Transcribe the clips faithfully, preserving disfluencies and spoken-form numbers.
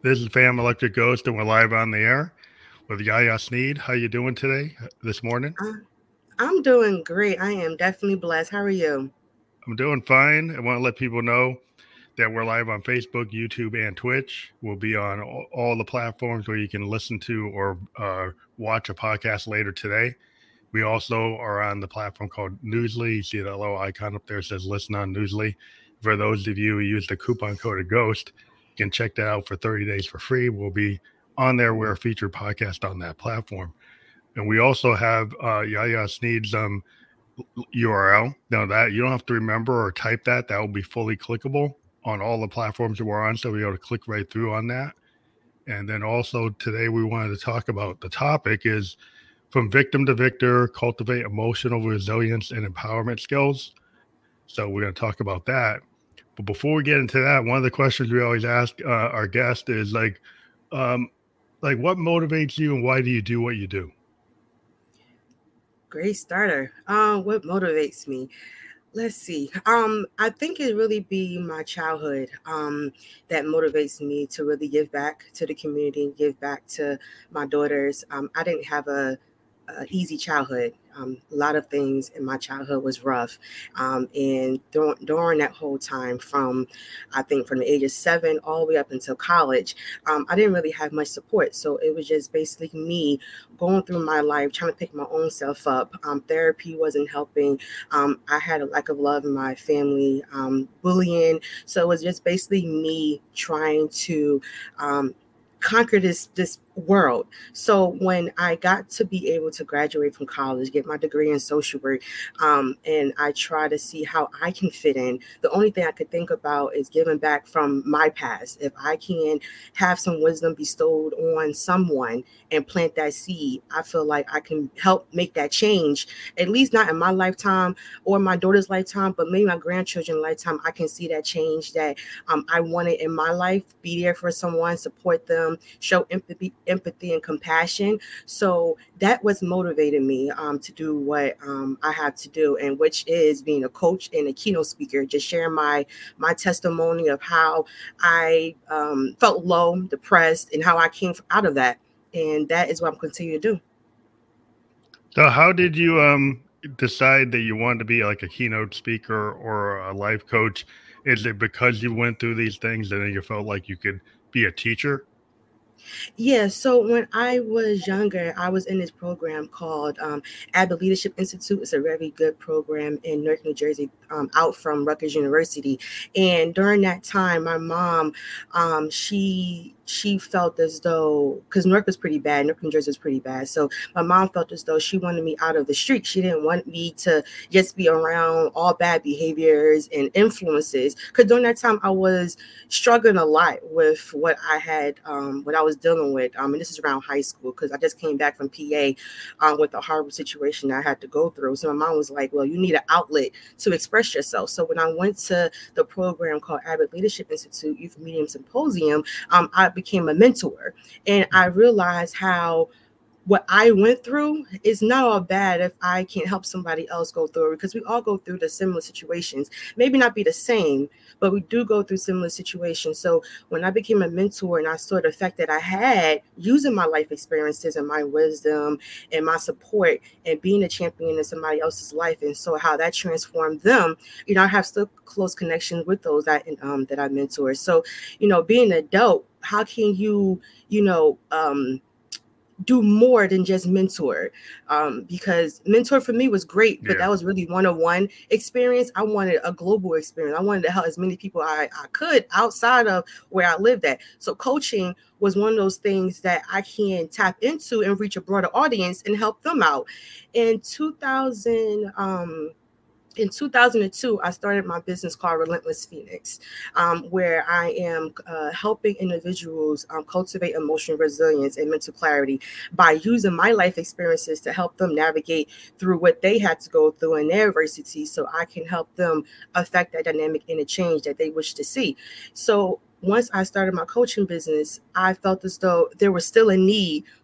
This is Fam Electric Ghost, and we're live on the air with Yaya Sneed. How you doing today, uh, this morning? Uh, I'm doing great. I am definitely blessed. How are you? I'm doing fine. I want to let people know that we're live on Facebook, YouTube, and Twitch. We'll be on all, all the platforms where you can listen to or uh, watch a podcast later today. We also are on the platform called Newsly. You see that little icon up there that says listen on Newsly. For those of you who use the coupon code of Ghost, you can check that out for thirty days for free. We'll be on there. We're a featured podcast on that platform. And we also have uh, Yaya Sneed's um, U R L. Now that you don't have to remember or type that, that will be fully clickable on all the platforms that we're on. So we're able to click right through on that. And then also today we wanted to talk about the topic is from victim to victor, cultivate emotional resilience and empowerment skills. So we're going to talk about that. But before we get into that, one of the questions we always ask uh, our guest is like, um, like what motivates you and why do you do what you do? Great starter. Um, what motivates me? Let's see. Um, I think it really be my childhood. Um, that motivates me to really give back to the community, give back to my daughters. Um, I didn't have a uh, easy childhood. Um, a lot of things in my childhood was rough, um, and during, during that whole time, from I think from the age of seven all the way up until college, um, I didn't really have much support. So it was just basically me going through my life, trying to pick my own self up. Um, therapy wasn't helping. Um, I had a lack of love in my family, um, bullying. So it was just basically me trying to um, conquer this this world. So when I got to be able to graduate from college, get my degree in social work, um, and I try to see how I can fit in, the only thing I could think about is giving back from my past. If I can have some wisdom bestowed on someone and plant that seed, I feel like I can help make that change, at least not in my lifetime or my daughter's lifetime, but maybe my grandchildren's lifetime. I can see that change that um, I wanted in my life, be there for someone, support them, show empathy, empathy and compassion. So that was motivating me um, to do what um, I have to do, and which is being a coach and a keynote speaker, just sharing my my testimony of how I um, felt low, depressed, and how I came out of that. And that is what I'm continuing to do. So how did you um decide that you wanted to be like a keynote speaker or a life coach? Is it because you went through these things and then you felt like you could be a teacher? Yeah, so when I was younger, I was in this program called um, Abbott Leadership Institute. It's a very good program in Newark, New Jersey, um, out from Rutgers University. And during that time, my mom, um, she she felt as though, because Newark was pretty bad, Newark, New Jersey was pretty bad. So my mom felt as though she wanted me out of the street. She didn't want me to just be around all bad behaviors and influences. Because during that time, I was struggling a lot with what I had, um, what I was dealing with. Um, and this is around high school because I just came back from P A um, with a horrible situation I had to go through. So my mom was like, well, you need an outlet to express yourself. So when I went to the program called Abbott Leadership Institute Youth Medium Symposium, um, I became a mentor. And I realized how what I went through is not all bad if I can help somebody else go through it, because we all go through the similar situations. Maybe not be the same, but we do go through similar situations. So when I became a mentor and I saw the effect that I had using my life experiences and my wisdom and my support and being a champion in somebody else's life, and so how that transformed them, you know, I have still close connections with those that um, that I mentor. So, you know, being an adult, how can you, you know, um, do more than just mentor, um, because mentor for me was great, but Yeah. that was really one-on-one experience. I wanted a global experience. I wanted to help as many people I, I could outside of where I lived at. So coaching was one of those things that I can tap into and reach a broader audience and help them out. In two thousand, um, in two thousand two, I started my business called Relentless Phoenix, um, where I am uh, helping individuals um, cultivate emotional resilience and mental clarity by using my life experiences to help them navigate through what they had to go through in their adversity, so I can help them affect that dynamic and the change that they wish to see. So once I started my coaching business, I felt as though there was still a need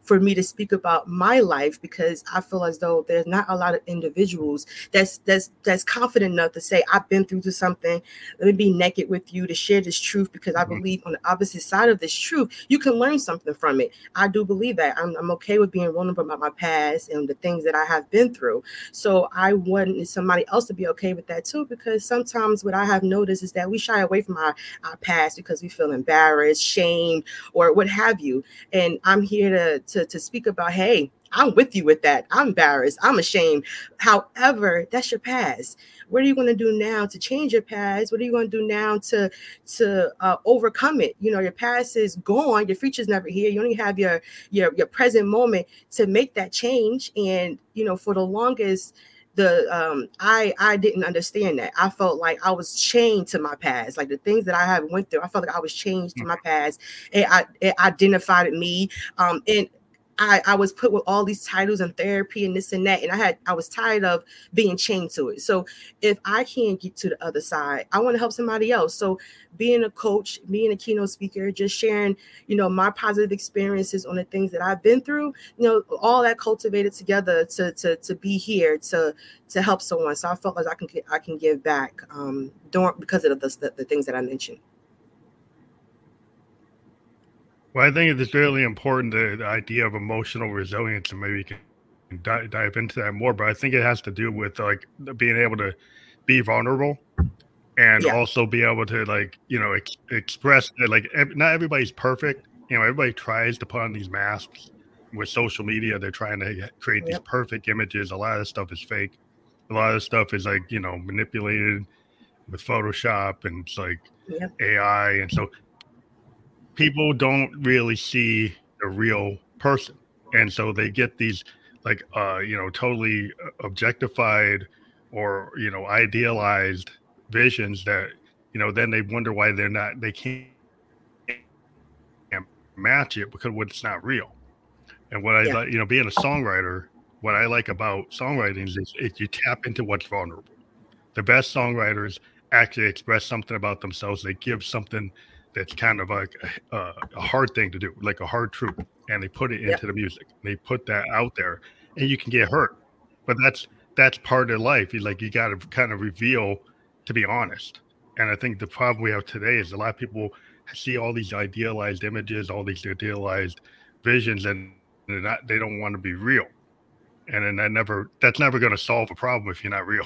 for me to speak about my life, because I feel as though there's not a lot of individuals that's that's that's confident enough to say, I've been through something. Let me be naked with you to share this truth, because I believe on the opposite side of this truth, you can learn something from it. I do believe that. I'm, I'm okay with being vulnerable about my past and the things that I have been through. So I wanted somebody else to be okay with that too, because sometimes what I have noticed is that we shy away from our, our past because we feel embarrassed, shamed, or what have you. And I'm here to, to, to speak about, hey, I'm with you with that. I'm embarrassed. I'm ashamed. However, that's your past. What are you going to do now to change your past? What are you going to do now to to uh, overcome it? You know, your past is gone. Your future's never here. You only have your your your present moment to make that change. And you know, for the longest, the um I I didn't understand that. I felt like I was chained to my past, like the things that I had went through. I felt like I was chained to my past. And I it identified me. Um, and I, I was put with all these titles and therapy and this and that, and I had I was tired of being chained to it. So if I can't get to the other side, I want to help somebody else. So being a coach, being a keynote speaker, just sharing, you know, my positive experiences on the things that I've been through, you know, all that cultivated together to to to be here to to help someone. So I felt like I can I can give back um during, because of the, the the things that I mentioned. Well, I think it's really important, the, the idea of emotional resilience, and maybe we can dive, dive into that more. But I think it has to do with like being able to be vulnerable and Yeah. also be able to like, you know, ex- express that like ev- not everybody's perfect. You know, everybody tries to put on these masks with social media. They're trying to create these Yep. perfect images. A lot of this stuff is fake. A lot of stuff is like, you know, manipulated with Photoshop, and it's like Yep. A I. And so people don't really see the real person, and so they get these like uh you know totally objectified or you know idealized visions that you know then they wonder why they're not they can't match it because it's not real. And what I Yeah. like, you know being a songwriter, what I like about songwriting is, is you tap into what's vulnerable. The best songwriters actually express something about themselves. They give something that's kind of like a, a hard thing to do, like a hard truth, and they put it Yep. into the music. They put that out there, and you can get hurt, but that's that's part of life. You like you got to kind of reveal to be honest. And I think the problem we have today is a lot of people see all these idealized images, all these idealized visions, and they're not, they don't want to be real. And then that never that's never going to solve a problem if you're not real.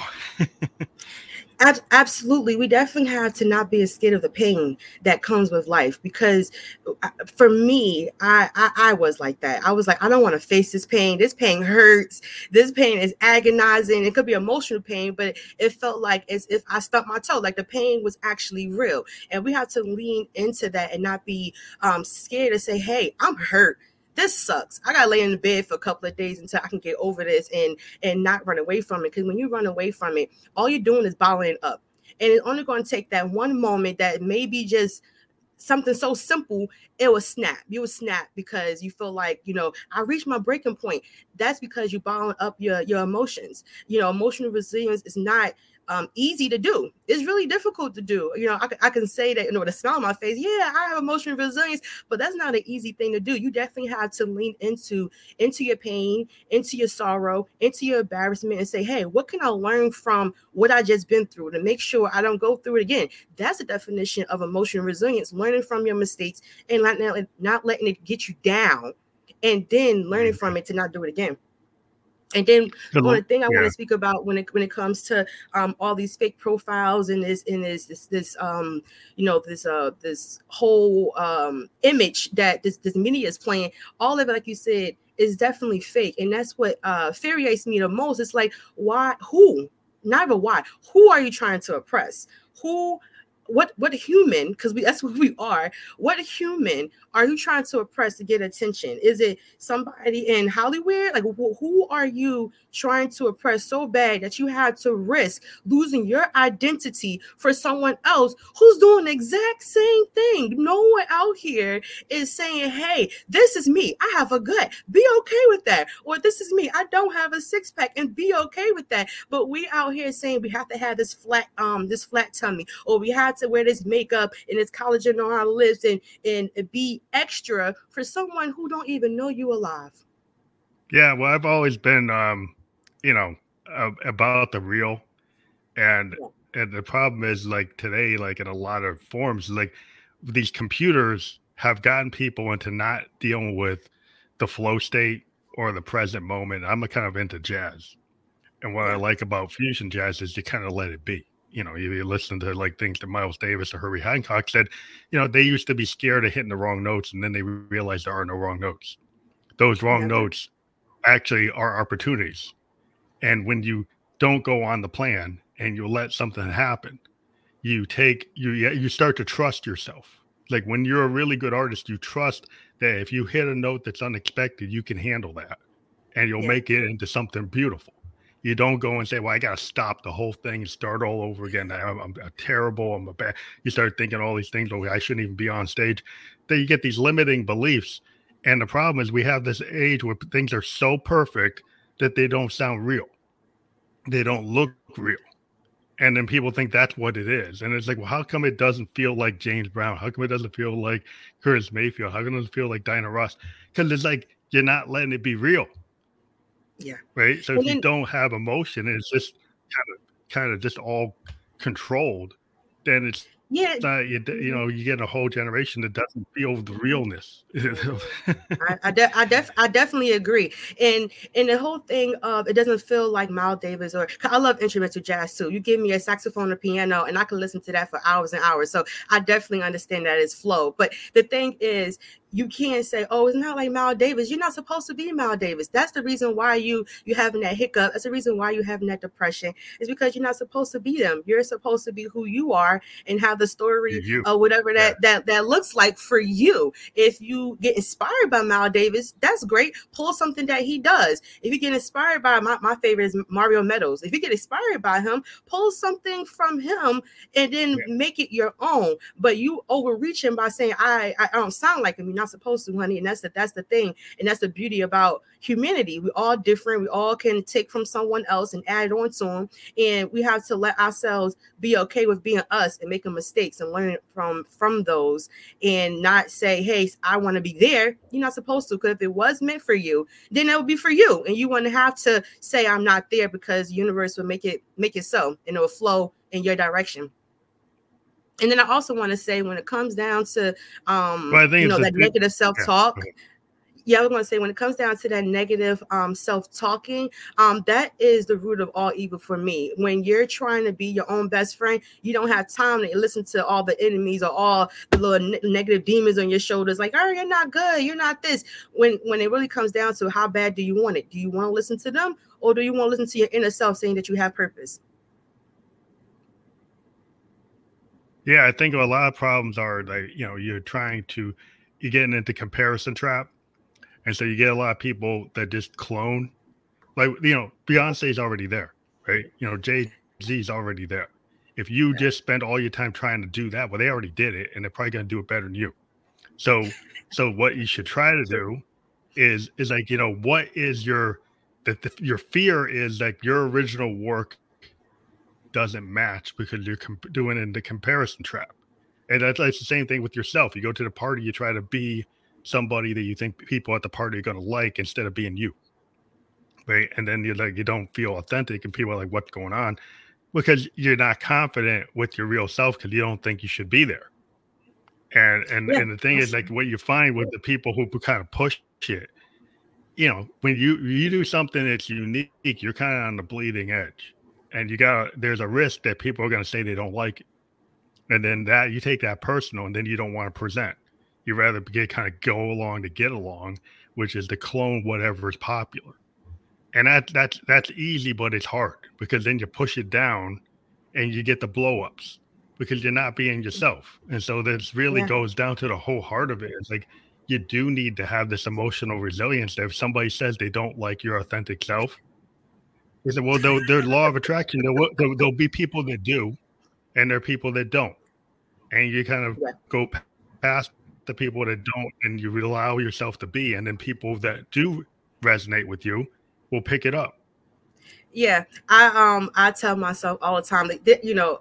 Ab- absolutely. We definitely have to not be scared of the pain that comes with life, because uh, for me, I, I I was like that. I was like, I don't want to face this pain. This pain hurts. This pain is agonizing. It could be emotional pain, but it felt like as if I stubbed my toe, like the pain was actually real. And we have to lean into that and not be um, scared to say, hey, I'm hurt. This sucks. I gotta lay in the bed for a couple of days until I can get over this and and not run away from it. Because when you run away from it, all you're doing is bottling up. And it's only going to take that one moment that maybe just something so simple, it will snap. You will snap because you feel like, you know, I reached my breaking point. That's because you bottling up your, your emotions. You know, emotional resilience is not um, easy to do. It's really difficult to do. You know, I, I can say that, you know, with a smile on my face, yeah, I have emotional resilience, but that's not an easy thing to do. You definitely have to lean into, into your pain, into your sorrow, into your embarrassment, and say, hey, what can I learn from what I just been through to make sure I don't go through it again? That's the definition of emotional resilience, learning from your mistakes and not, not letting it get you down, and then learning from it to not do it again. And then one thing I want Yeah. to speak about when it when it comes to um, all these fake profiles and this and this this this um you know this uh this whole um image that this this media is playing, all of it, like you said, is definitely fake, and that's what uh infuriates me the most. It's like, why? Who? Not even why. Who are you trying to oppress? Who? What what human, because we that's what we are, what human are you trying to oppress to get attention? Is it somebody in Hollywood? Like, wh- who are you trying to oppress so bad that you have to risk losing your identity for someone else who's doing the exact same thing? No one out here is saying, hey, this is me, I have a gut, be okay with that. Or this is me, I don't have a six pack, and be okay with that. But we out here saying we have to have this flat um this flat tummy, or we have got to wear this makeup and this collagen on our lips and and be extra for someone who don't even know you alive. Yeah, well, I've always been, um, you know, uh, about the real, and Yeah. and the problem is like today, like in a lot of forms, like these computers have gotten people into not dealing with the flow state or the present moment. I'm a kind of into jazz, and what I Yeah. like about fusion jazz is you kind of let it be. You know, you, you listen to like things that Miles Davis or Herbie Hancock said. You know, they used to be scared of hitting the wrong notes, and then they realized there are no wrong notes. Those wrong Never. notes actually are opportunities. And when you don't go on the plan and you let something happen, you take you you start to trust yourself. Like when you're a really good artist, you trust that if you hit a note that's unexpected, you can handle that and you'll Yeah. make it into something beautiful. You don't go and say, "Well, I got to stop the whole thing and start all over again. I'm, I'm a terrible. I'm a bad." You start thinking all these things. Oh, I shouldn't even be on stage. Then you get these limiting beliefs. And the problem is, we have this age where things are so perfect that they don't sound real. They don't look real. And then people think that's what it is. And it's like, well, how come it doesn't feel like James Brown? How come it doesn't feel like Curtis Mayfield? How come it doesn't feel like Diana Ross? Because it's like you're not letting it be real. Yeah. Right. So if And you then, don't have emotion and it's just kind of kind of just all controlled, then it's yeah. not you, you know, you get a whole generation that doesn't feel the realness. I I, de- I, def- I definitely agree, and and the whole thing of it doesn't feel like Miles Davis or I love instrumental jazz too. You give me a saxophone or piano, and I can listen to that for hours and hours. So I definitely understand that it's flow. But the thing is, you can't say, "Oh, it's not like Miles Davis." You're not supposed to be Miles Davis. That's the reason why you you having that hiccup. That's the reason why you having that depression. Is because you're not supposed to be them. You're supposed to be who you are and have the story you, or whatever yeah. that that that looks like for you. If you get inspired by Miles Davis, that's great. Pull something that he does. If you get inspired by my, my favorite is Mario Meadows. If you get inspired by him, pull something from him and then yeah. make it your own. But you overreaching by saying I, I don't sound like him. You're not supposed to, honey. And that's the that's the thing. And that's the beauty about humanity. We're all different. We all can take from someone else and add on to them. And we have to let ourselves be okay with being us and making mistakes and learning from from those and not say, hey, I want to be there. You're not supposed to, because if it was meant for you, then it would be for you. And you wouldn't have to say I'm not there, because the universe will make it make it so, and it will flow in your direction. And then I also want to say, when it comes down to um well, you know that good, negative self-talk, yeah. Yeah, I was going to say, when it comes down to that negative um, self-talking, um, that is the root of all evil for me. When you're trying to be your own best friend, you don't have time to listen to all the enemies or all the little ne- negative demons on your shoulders. Like, oh, you're not good. You're not this. When when it really comes down to how bad do you want it? Do you want to listen to them, or do you want to listen to your inner self saying that you have purpose? Yeah, I think a lot of problems are like, you know, you're trying to, you're getting into comparison trap. And so you get a lot of people that just clone, like, you know, Beyonce's already there, right? You know, Jay-Z's already there. If you yeah. just spend all your time trying to do that, well, they already did it, and they're probably going to do it better than you. So, so what you should try to do is, is like, you know, what is your, that the, your fear is like your original work doesn't match because you're comp- doing it in the comparison trap. And that's, that's the same thing with yourself. You go to the party, you try to be somebody that you think people at the party are going to like instead of being you, right? And then you're like, you don't feel authentic, and people are like, what's going on? Because you're not confident with your real self, because you don't think you should be there. And and yeah. and the thing is, like, what you find with the people who kind of push it, you know, when you you do something that's unique, you're kind of on the bleeding edge, and you got there's a risk that people are going to say they don't like it, and then that you take that personal, and then you don't want to present. You rather get kind of go along to get along, which is to clone whatever is popular. And that that's that's easy, but it's hard, because then you push it down and you get the blow-ups because you're not being yourself. And so this really yeah. goes down to the whole heart of it. It's like you do need to have this emotional resilience that if somebody says they don't like your authentic self, they say, well, there's law of attraction. There'll, there'll, there'll be people that do, and there are people that don't. And you kind of yeah. go past the people that don't, and you allow yourself to be, and then people that do resonate with you will pick it up. Yeah, I um I tell myself all the time that, you know,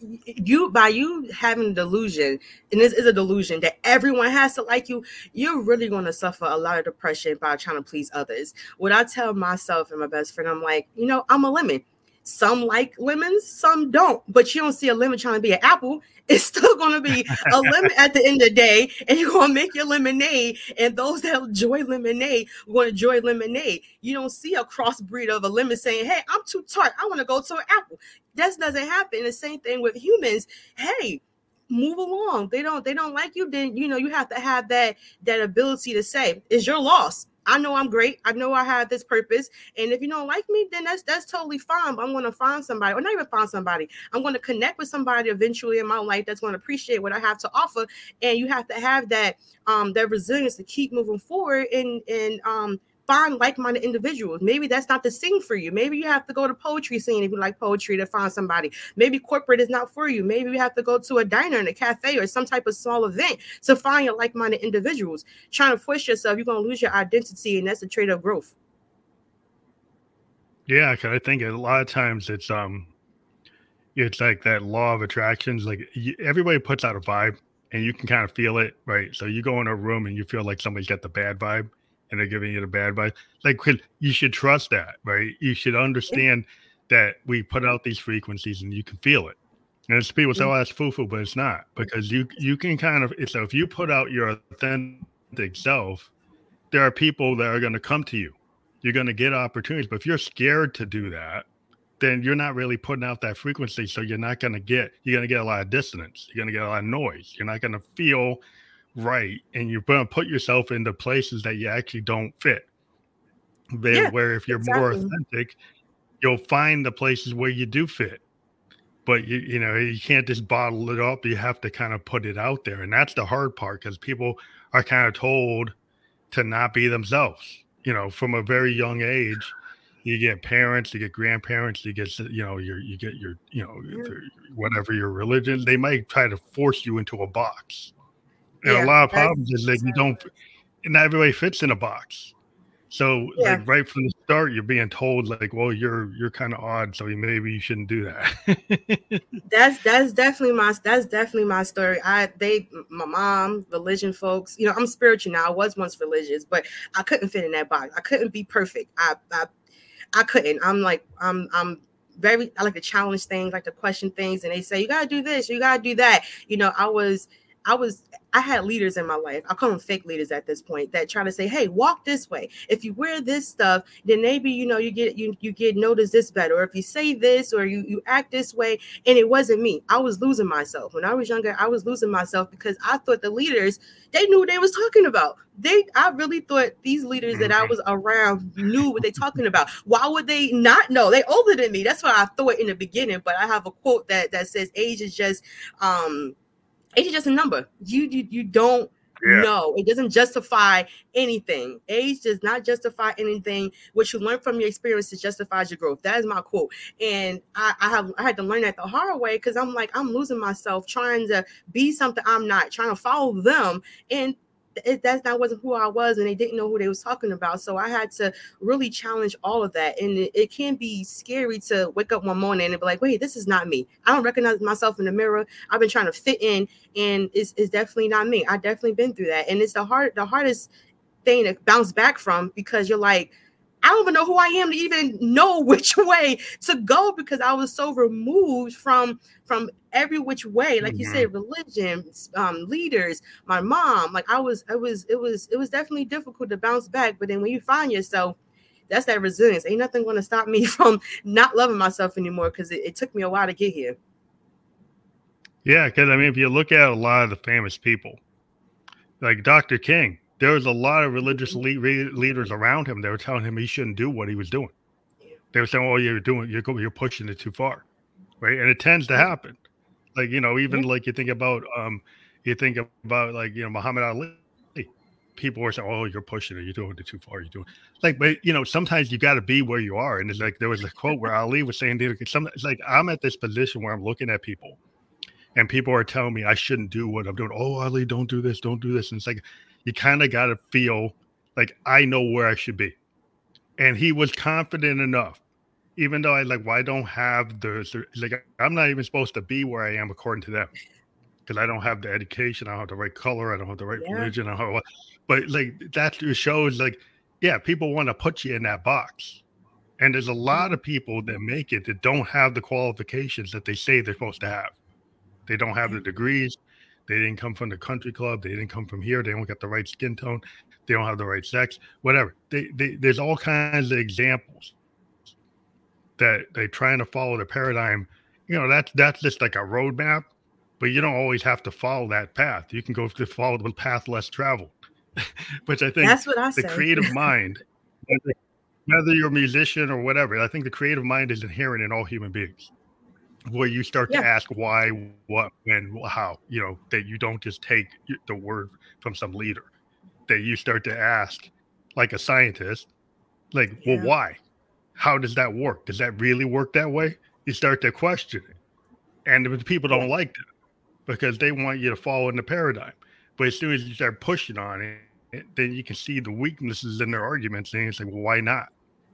you by you having a delusion, and this is a delusion that everyone has to like you, you're really going to suffer a lot of depression by trying to please others. What I tell myself and my best friend, I'm like, you know, I'm a lemon. Some like lemons, some don't. But you don't see a lemon trying to be an apple. It's still going to be a lemon at the end of the day, and you're going to make your lemonade. And those that enjoy lemonade are going to enjoy lemonade. You don't see a crossbreed of a lemon saying, hey, I'm too tart, I want to go to an apple. That doesn't happen. The same thing with humans. Hey, move along. They don't they don't like you, then you know you have to have that that ability to say, it's your loss. I know I'm great. I know I have this purpose. And if you don't like me, then that's that's totally fine. But I'm going to find somebody, or not even find somebody. I'm going to connect with somebody eventually in my life that's going to appreciate what I have to offer. And you have to have that um that resilience to keep moving forward and and um find like-minded individuals. Maybe that's not the scene for you. Maybe you have to go to poetry scene if you like poetry to find somebody. Maybe corporate is not for you. Maybe you have to go to a diner and a cafe or some type of small event to find your like-minded individuals. Trying to push yourself, you're going to lose your identity, and that's a trait of growth. Yeah, because I think a lot of times it's um, it's like that law of attractions. Like you, everybody puts out a vibe, and you can kind of feel it, right? So you go in a room and you feel like somebody's got the bad vibe, and they're giving you the bad vibe. Like you should trust that, right? You should understand that we put out these frequencies and you can feel it. And it's people say, "Oh, that's foo-foo," but it's not, because you you can kind of. So if you put out your authentic self, there are people that are going to come to you. You're going to get opportunities, but if you're scared to do that, then you're not really putting out that frequency. So you're not going to get. You're going to get a lot of dissonance. You're going to get a lot of noise. You're not going to feel right, and you're going to put yourself into places that you actually don't fit. Then, yeah, where if you're exactly. more authentic, you'll find the places where you do fit. But you you know you can't just bottle it up. You have to kind of put it out there, and that's the hard part, because people are kind of told to not be themselves. You know, from a very young age, you get parents, you get grandparents, you get you know your you get your you know yeah. whatever your religion. They might try to force you into a box. And yeah, a lot of problems is that you don't, not everybody fits in a box. So yeah. like right from the start, you're being told like, well, you're you're kind of odd, so maybe you shouldn't do that. that's that's definitely my that's definitely my story. I they my mom, religion folks, you know, I'm spiritual now. I was once religious, but I couldn't fit in that box. I couldn't be perfect. I I, I couldn't. I'm like I'm I'm very I like to challenge things, like to question things, and they say you gotta do this, you gotta do that. You know, I was. I was, I had leaders in my life. I call them fake leaders at this point that try to say, hey, walk this way. If you wear this stuff, then maybe, you know, you get, you, you get noticed this better. Or if you say this, or you, you act this way. And it wasn't me. I was losing myself. When I was younger, I was losing myself because I thought the leaders, they knew what they was talking about. They, I really thought these leaders that I was around knew what they talking about. Why would they not know? They older than me. That's what I thought in the beginning. But I have a quote that, that says age is just, um, age is just a number. You you you don't yeah. know. It doesn't justify anything. Age does not justify anything. What you learn from your experiences justifies your growth. That is my quote. And I, I have I had to learn that the hard way, because I'm like, I'm losing myself trying to be something I'm not, trying to follow them. And It, that's not wasn't who I was, and they didn't know who they was talking about. So I had to really challenge all of that. And it, it can be scary to wake up one morning and be like, wait, this is not me. I don't recognize myself in the mirror. I've been trying to fit in, and it's, it's definitely not me. I've definitely been through that. And it's the hard, the hardest thing to bounce back from, because you're like, I don't even know who I am to even know which way to go, because I was so removed from from every which way. Like you said, religion, um, leaders, my mom. Like I was, it was, it was, it was definitely difficult to bounce back. But then when you find yourself, that's that resilience. Ain't nothing going to stop me from not loving myself anymore, because it, it took me a while to get here. Yeah, because I mean, if you look at a lot of the famous people, like Doctor King, there was a lot of religious le- leaders around him that were telling him he shouldn't do what he was doing. They were saying, "Oh, you're doing, you're you're pushing it too far," right? And it tends to happen. Like you know, even like you think about, um, you think about like you know Muhammad Ali. People were saying, "Oh, you're pushing it. You're doing it too far. You're doing." Like, but you know, sometimes you got to be where you are. And it's like there was a quote where Ali was saying, "Some it's like I'm at this position where I'm looking at people, and people are telling me I shouldn't do what I'm doing. Oh, Ali, don't do this, don't do this." And it's like, you kind of got to feel like I know where I should be. And he was confident enough even though I like, why well, don't have the like, I'm not even supposed to be where I am according to them because I don't have the education, I don't have the right color, I don't have the right Yeah. religion, I don't have, but like that just shows like, yeah, people want to put you in that box. And there's a lot of people that make it that don't have the qualifications that they say they're supposed to have. They don't have the degrees. They didn't come from the country club. They didn't come from here. They don't get the right skin tone. They don't have the right sex, whatever. They, they, there's all kinds of examples that they're trying to follow the paradigm. You know, that's, that's just like a roadmap, but you don't always have to follow that path. You can go to follow the path less traveled, which I think that's what I the say. creative mind, whether you're a musician or whatever, I think the creative mind is inherent in all human beings, where you start yeah. to ask why, what, when, how, you know, that you don't just take the word from some leader, that you start to ask like a scientist, like, yeah. well, why? How does that work? Does that really work that way? You start to question it. And people don't yeah. like that because they want you to follow in the paradigm. But as soon as you start pushing on it, then you can see the weaknesses in their arguments, and it's like, well, why not?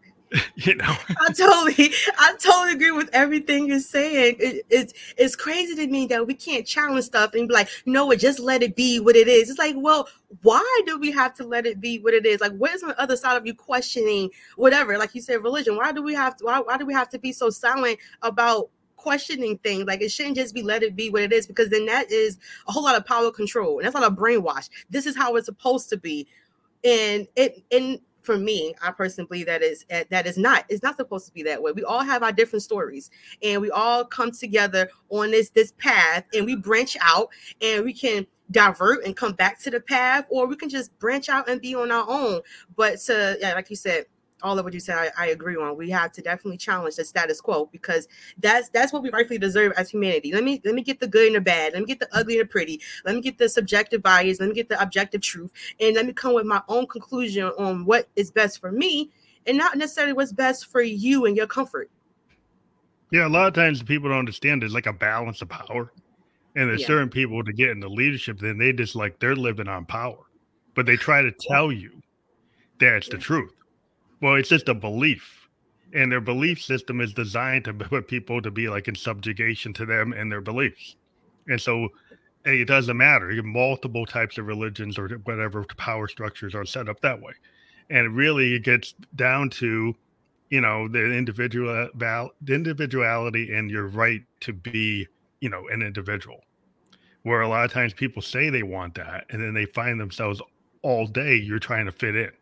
You know, I totally, I totally agree with everything you're saying. It, it's it's crazy to me that we can't challenge stuff and be like, you know what, just let it be what it is. It's like, well, why do we have to let it be what it is? Like, where's the other side of you questioning whatever? Like you said, religion. Why do we have to? Why, why do we have to be so silent about questioning things? Like, it shouldn't just be let it be what it is, because then that is a whole lot of power control, and that's a lot of brainwash. This is how it's supposed to be, and it and. For me, I personally believe that is that is not it's not supposed to be that way. We all have our different stories, and we all come together on this this path, and we branch out, and we can divert and come back to the path, or we can just branch out and be on our own. But to yeah, like you said, all of what you said, I, I agree on. We have to definitely challenge the status quo, because that's that's what we rightfully deserve as humanity. Let me let me get the good and the bad. Let me get the ugly and the pretty. Let me get the subjective bias. Let me get the objective truth. And let me come with my own conclusion on what is best for me, and not necessarily what's best for you and your comfort. Yeah, a lot of times people don't understand there's like a balance of power. And there's yeah. certain people to get into leadership, then they just like they're living on power. But they try to tell you that it's yeah. the truth. Well, it's just a belief, and their belief system is designed to put people to be like in subjugation to them and their beliefs. And so it doesn't matter. You have multiple types of religions or whatever power structures are set up that way. And it really gets down to, you know, the individual val- the individuality and your right to be, you know, an individual, where a lot of times people say they want that, and then they find themselves all day you're trying to fit in.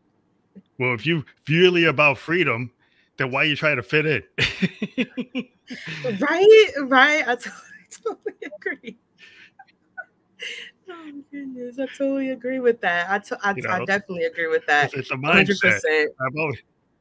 Well, if you really about freedom, then why are you trying to fit in? Right, right. I totally, totally agree. Oh my goodness, I totally agree with that. I, t- I, you know, I definitely agree with that. It's, it's a mindset. one hundred percent. I've always,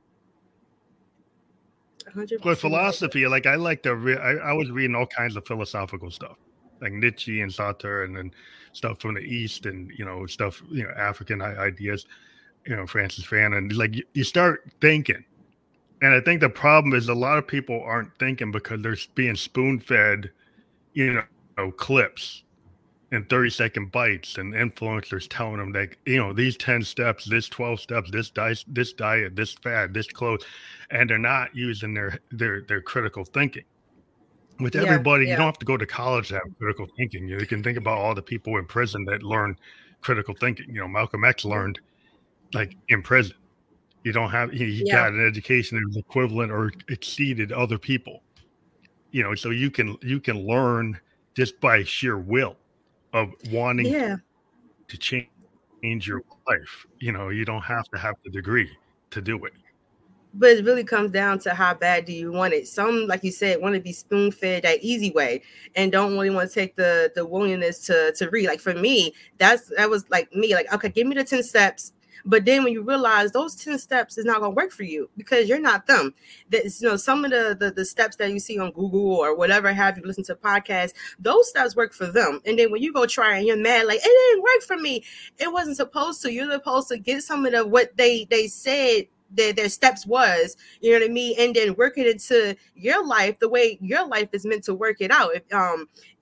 one hundred percent. With philosophy, like I like to, re- I, I was reading all kinds of philosophical stuff, like Nietzsche and Sartre, and then stuff from the East, and you know, stuff, you know, African ideas. You know, Francis Fan, and like you, you start thinking. And I think the problem is a lot of people aren't thinking because they're being spoon fed, you know, clips and thirty second bites, and influencers telling them that, you know, these ten steps, this twelve steps, this diet, this diet, this fad, this clothes, and they're not using their, their, their critical thinking. With yeah, everybody, yeah. you don't have to go to college to have critical thinking. You can think about all the people in prison that learn critical thinking. You know, Malcolm X learned like in prison. You don't have, he, he yeah. got an education that was equivalent or exceeded other people, you know, so you can, you can learn just by sheer will of wanting yeah. to change, change your life. You know, you don't have to have the degree to do it. But it really comes down to how bad do you want it. Some, like you said, want to be spoon fed that easy way and don't really want to take the, the willingness to, to read. Like for me, that's, that was like me, like, okay, give me the ten steps. But then when you realize those ten steps is not going to work for you because you're not them. That's, you know, some of the, the the steps that you see on Google or whatever have you listen to podcasts, those steps work for them. And then when you go try and you're mad, like, it didn't work for me. It wasn't supposed to. You're supposed to get some of the what they they said their, their steps was, you know what I mean? And then work it into your life the way your life is meant to work it out. If um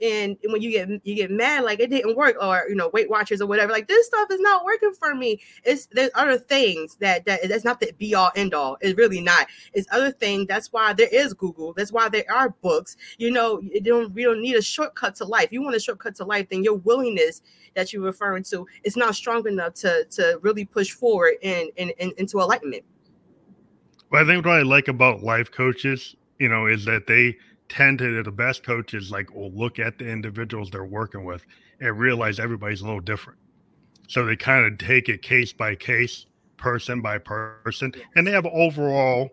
And when you get you get mad, like it didn't work, or you know, Weight Watchers or whatever, like this stuff is not working for me. It's there's other things that that that's not the be all end all. It's really not. It's other things. That's why there is Google. That's why there are books. You know, you don't we don't need a shortcut to life. You want a shortcut to life, then your willingness that you're referring to is not strong enough to to really push forward and in, in, in, into enlightenment. Well, I think what I like about life coaches, you know, is that they tend to, the best coaches, like, will look at the individuals they're working with and realize everybody's a little different. So they kind of take it case by case, person by person, and they have overall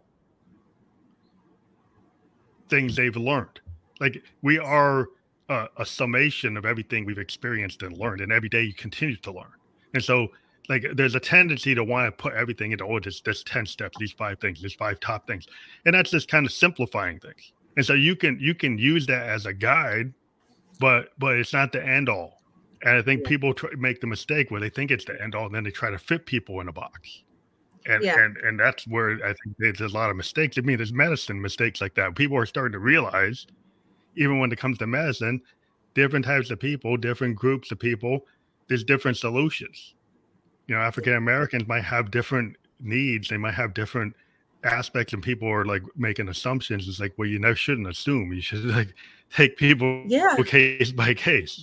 things they've learned. Like, we are uh, a summation of everything we've experienced and learned, and every day you continue to learn. And so, like, there's a tendency to want to put everything into, oh, there's, there's ten steps, these five things, there's five top things. And that's just kind of simplifying things. And so you can you can use that as a guide, but but it's not the end all. And I think yeah. people try, make the mistake where they think it's the end all, and then they try to fit people in a box. And yeah. and and that's where I think there's a lot of mistakes. I mean, there's medicine mistakes like that. People are starting to realize, even when it comes to medicine, different types of people, different groups of people, there's different solutions. You know, African Americans might have different needs. They might have different aspects, and people are like making assumptions. It's like, well, you never shouldn't assume. You should like take people yeah. case by case.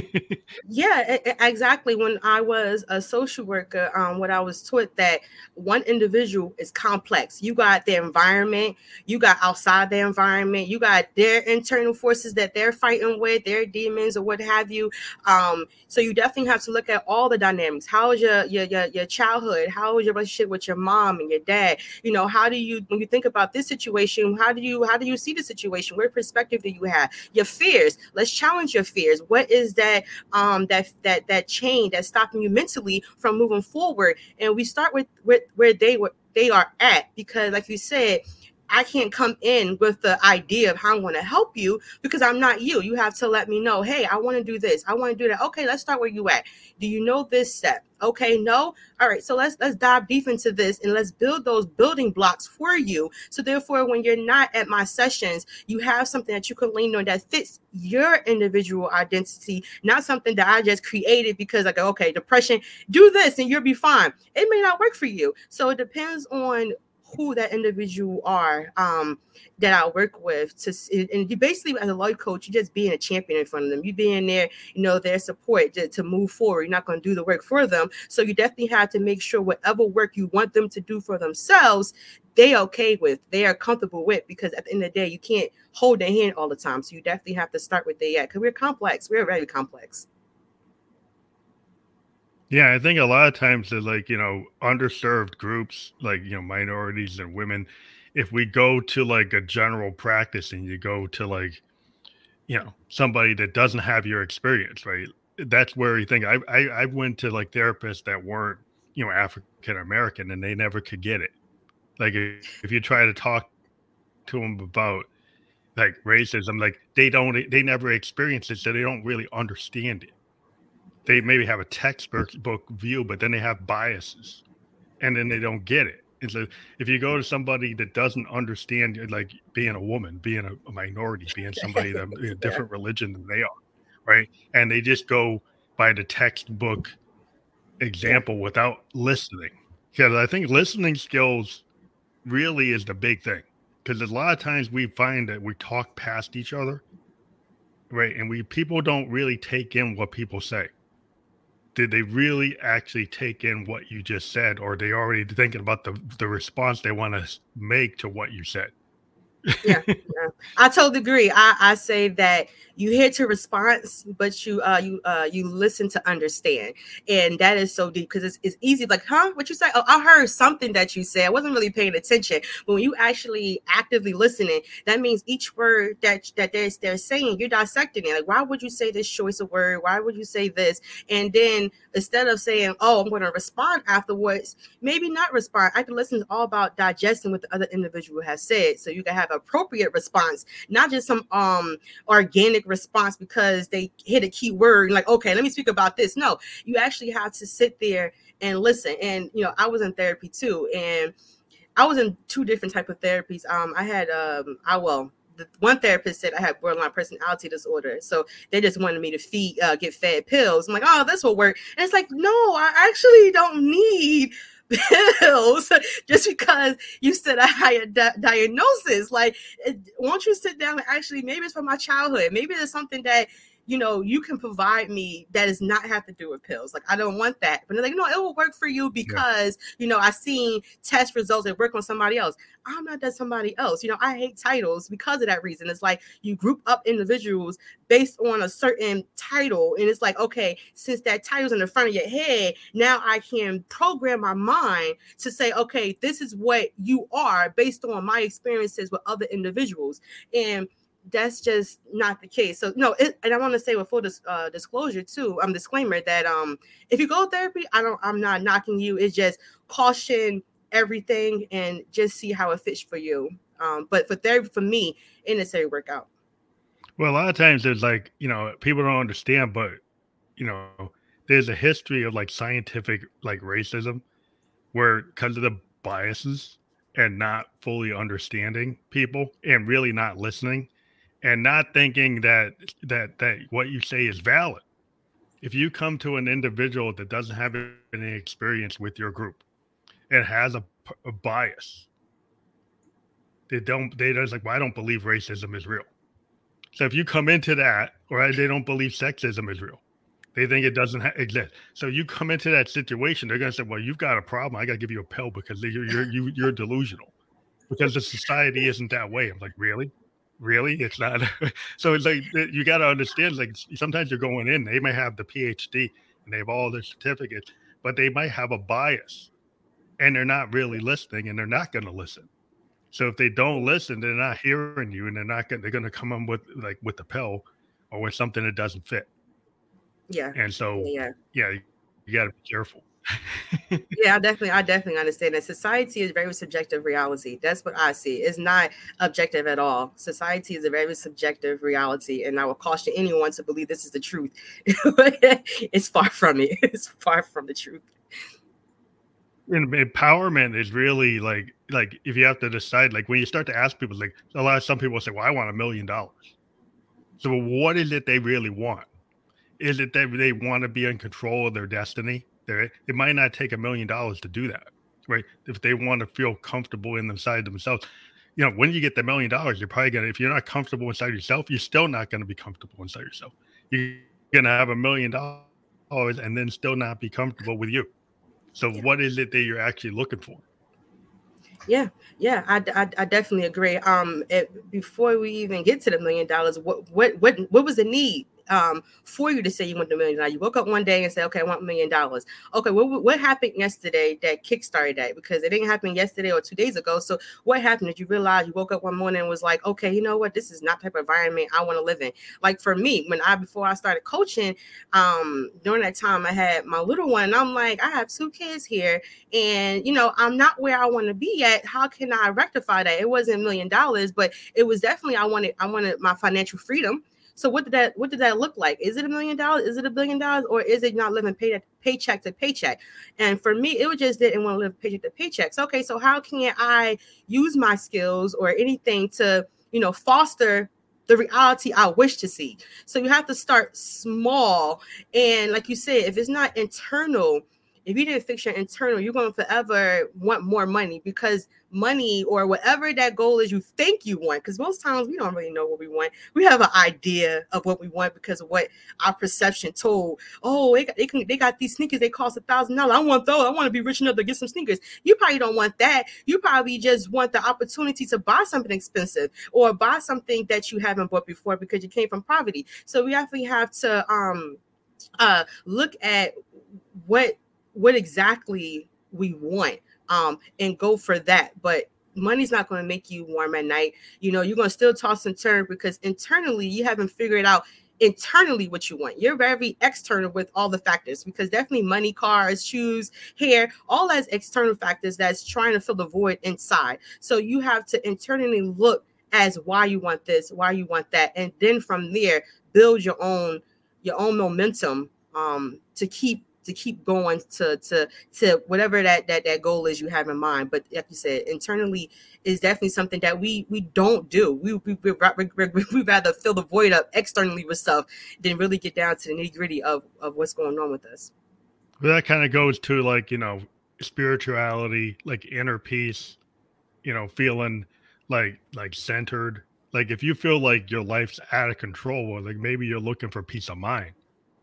Yeah, exactly. When I was a social worker, um, what I was taught that one individual is complex. You got their environment, you got outside their environment, you got their internal forces that they're fighting with, their demons or what have you. Um, so you definitely have to look at all the dynamics. How is your your your, your childhood? How is your relationship with your mom and your dad? You know, how do you, when you think about this situation, how do you how do you see the situation? What perspective do you have? Your fears. Let's challenge your fears. What is that um that that that chain that's stopping you mentally from moving forward? And we start with, with where they were they are at, because like you said, I can't come in with the idea of how I'm going to help you because I'm not you. You have to let me know, hey, I want to do this. I want to do that. Okay, let's start where you at. Do you know this step? Okay, no. All right, so let's let's dive deep into this and let's build those building blocks for you. So therefore, when you're not at my sessions, you have something that you can lean on that fits your individual identity, not something that I just created because I go, okay, depression, do this and you'll be fine. It may not work for you. So it depends on who that individual are um, that I work with. To and you basically, as a life coach, you just being a champion in front of them. You being there, you know, their support to, to move forward. You're not going to do the work for them. So you definitely have to make sure whatever work you want them to do for themselves, they okay with, they are comfortable with, because at the end of the day, you can't hold their hand all the time. So you definitely have to start with they at, because we're complex. We're very complex. Yeah, I think a lot of times there's like, you know, underserved groups, like, you know, minorities and women, if we go to like a general practice and you go to like, you know, somebody that doesn't have your experience, right? That's where you think I, I, I went to like therapists that weren't, you know, African American, and they never could get it. Like if, if you try to talk to them about like racism, like they don't, they never experienced it. So they don't really understand it. They maybe have a textbook book view, but then they have biases, and then they don't get it. And so if you go to somebody that doesn't understand, like being a woman, being a, a minority, being somebody that in a different religion than they are, right? And they just go by the textbook example yeah. without listening. Because I think listening skills really is the big thing. Because a lot of times we find that we talk past each other, right? And we people don't really take in what people say. Did they really actually take in what you just said, or are they already thinking about the, the response they want to make to what you said? yeah, yeah, I totally agree. I, I say that you hear to response, but you uh you uh you listen to understand, and that is so deep, because it's it's easy like, huh, what you say? Oh, I heard something that you said. I wasn't really paying attention. But when you actually actively listening, that means each word that that they're they're saying, you're dissecting it. Like, why would you say this choice of word? Why would you say this? And then instead of saying, oh, I'm going to respond afterwards, maybe not respond. Active listening is all about digesting what the other individual has said, so you can have appropriate response, not just some um organic response because they hit a key word like, okay, let me speak about this. No, you actually have to sit there and listen. And you know, I was in therapy too, and I was in two different type of therapies. Um, I had um, I well. the one therapist said I had borderline personality disorder, so they just wanted me to feed, uh, get fed pills. I'm like, oh, this will work. And it's like, no, I actually don't need pills just because you said I had a di- diagnosis. Like, won't you sit down and actually, maybe it's from my childhood. Maybe there's something that, you know, you can provide me that does not have to do with pills. Like, I don't want that. But they're like, no, it will work for you because, yeah. you know, I seen test results that work on somebody else. I'm not that somebody else. You know, I hate titles because of that reason. It's like you group up individuals based on a certain title. And it's like, okay, since that title's in the front of your head, now I can program my mind to say, okay, this is what you are based on my experiences with other individuals. And that's just not the case. So no, it, and I want to say with full dis, uh, disclosure too, um, disclaimer that um, if you go to therapy, I don't, I'm not knocking you. It's just caution everything and just see how it fits for you. Um, but for therapy, for me, it necessarily work out. Well, a lot of times there's like, you know, people don't understand, but you know, there's a history of like scientific like racism where because of the biases and not fully understanding people and really not listening. And not thinking that that that what you say is valid. If you come to an individual that doesn't have any experience with your group and has a, a bias, they don't they just like, well, I don't believe racism is real. So if you come into that, or they don't believe sexism is real, they think it doesn't ha- exist. So you come into that situation, they're going to say, well, you've got a problem. I got to give you a pill because you're you're you, you're delusional because the society isn't that way. I'm like, really? Really? It's not. So it's like, you got to understand, like sometimes you're going in, they may have the P H D and they have all their certificates, but they might have a bias and they're not really listening and they're not going to listen. So if they don't listen, they're not hearing you and they're not going, they're going to come up with like with the pill or with something that doesn't fit. Yeah. And so, yeah, yeah you got to be careful. Yeah, I definitely, I definitely understand that society is very subjective reality. That's what I see. It's not objective at all. Society is a very subjective reality, and I will caution anyone to believe this is the truth. It's far from it. It's far from the truth. And empowerment is really like, like if you have to decide, like when you start to ask people, like a lot of some people say, well, I want a million dollars. So what is it they really want? Is it that they want to be in control of their destiny? They're, it might not take a million dollars to do that, right? If they want to feel comfortable in inside themselves, you know, when you get the million dollars, you're probably going to, if you're not comfortable inside yourself, you're still not going to be comfortable inside yourself. You're going to have a million dollars and then still not be comfortable with you. So yeah. What is it that you're actually looking for? Yeah, yeah, I, I, I definitely agree. Um, it, before we even get to the million dollars, what what what what was the need um for you to say you want the million dollars? You woke up one day and said, "Okay, I want a million dollars." Okay, what what happened yesterday that kickstarted that? Because it didn't happen yesterday or two days ago. So what happened? Did you realize you woke up one morning and was like, "Okay, you know what? This is not the type of environment I want to live in." Like for me, when I before I started coaching, um, during that time I had my little one, and I'm like, I have two kids here, and you know, I'm not where I want to be at. How can I rectify that? It wasn't a million dollars, but it was definitely I wanted I wanted my financial freedom. So what did that what did that look like? Is it a million dollars? Is it a billion dollars? Or is it not living pay, paycheck to paycheck? And for me, it was just didn't want to live paycheck to paycheck. So okay, so how can I use my skills or anything to, you know, foster the reality I wish to see? So you have to start small. And like you said, if it's not internal, if you didn't fix your internal, you're going to forever want more money, because money or whatever that goal is you think you want, because most times we don't really know what we want. We have an idea of what we want because of what our perception told. Oh, they got, they, can, they got these sneakers, they cost a thousand dollars. I want those. I want to be rich enough to get some sneakers. You probably don't want that. You probably just want the opportunity to buy something expensive or buy something that you haven't bought before because you came from poverty. So we actually have to um uh look at what what exactly we want um and go for that. But money's not going to make you warm at night. You know, you're going to still toss and turn because internally you haven't figured out internally what you want. You're very external with all the factors, because definitely money, cars, shoes, hair, all that's external factors that's trying to fill the void inside. So you have to internally look as why you want this, why you want that, and then from there build your own your own momentum um to keep to to keep going to to to whatever that that that goal is you have in mind. But like you said, internally is definitely something that we we don't do. We we we we rather fill the void up externally with stuff than really get down to the nitty gritty of of what's going on with us. Well, that kind of goes to like, you know, spirituality, like inner peace, you know, feeling like like centered. Like if you feel like your life's out of control, like maybe you're looking for peace of mind.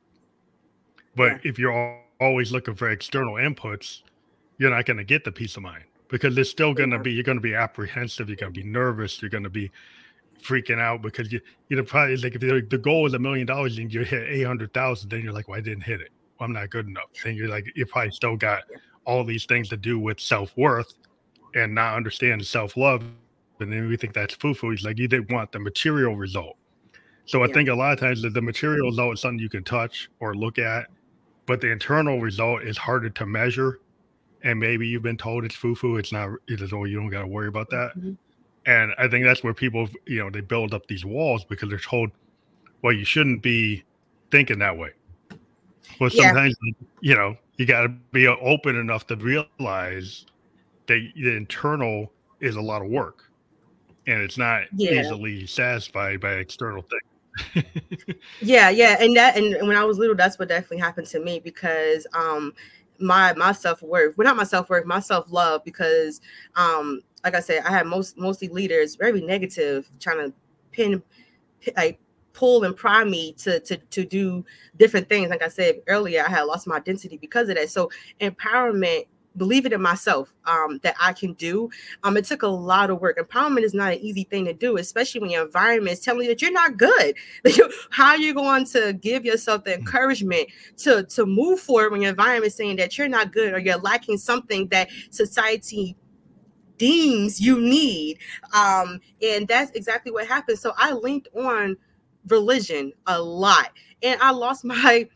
But yeah. if you're always looking for external inputs, you're not going to get the peace of mind, because there's still going to yeah. be, you're going to be apprehensive. You're going to be nervous. You're going to be freaking out because you, you know, probably like if the, the goal is a million dollars and you hit eight hundred thousand, then you're like, well, I didn't hit it. Well, I'm not good enough. And you're like, you probably still got yeah. all these things to do with self-worth and not understand self-love. And then we think that's foo-foo. It's like you didn't want the material result. So I yeah. think a lot of times that the material result is something you can touch or look at, but the internal result is harder to measure. And maybe you've been told it's foo-foo. It's not, it's all, you don't got to worry about that. Mm-hmm. And I think that's where people, you know, they build up these walls because they're told, well, you shouldn't be thinking that way. Well, sometimes, yeah. you know, you got to be open enough to realize that the internal is a lot of work. And it's not yeah. easily satisfied by external things. yeah, yeah. And that, and when I was little, that's what definitely happened to me, because um, my my self-worth, well, not my self-worth, my self-love, because um, like I said, I had most mostly leaders very negative, trying to pin, pin like pull and pry me to to to do different things. Like I said earlier, I had lost my identity because of that. So empowerment, believing in myself, um, that I can do. Um, it took a lot of work. Empowerment is not an easy thing to do, especially when your environment is telling you that you're not good. How are you going to give yourself the encouragement to, to move forward when your environment is saying that you're not good or you're lacking something that society deems you need? Um, and that's exactly what happened. So I linked on religion a lot, and I lost my,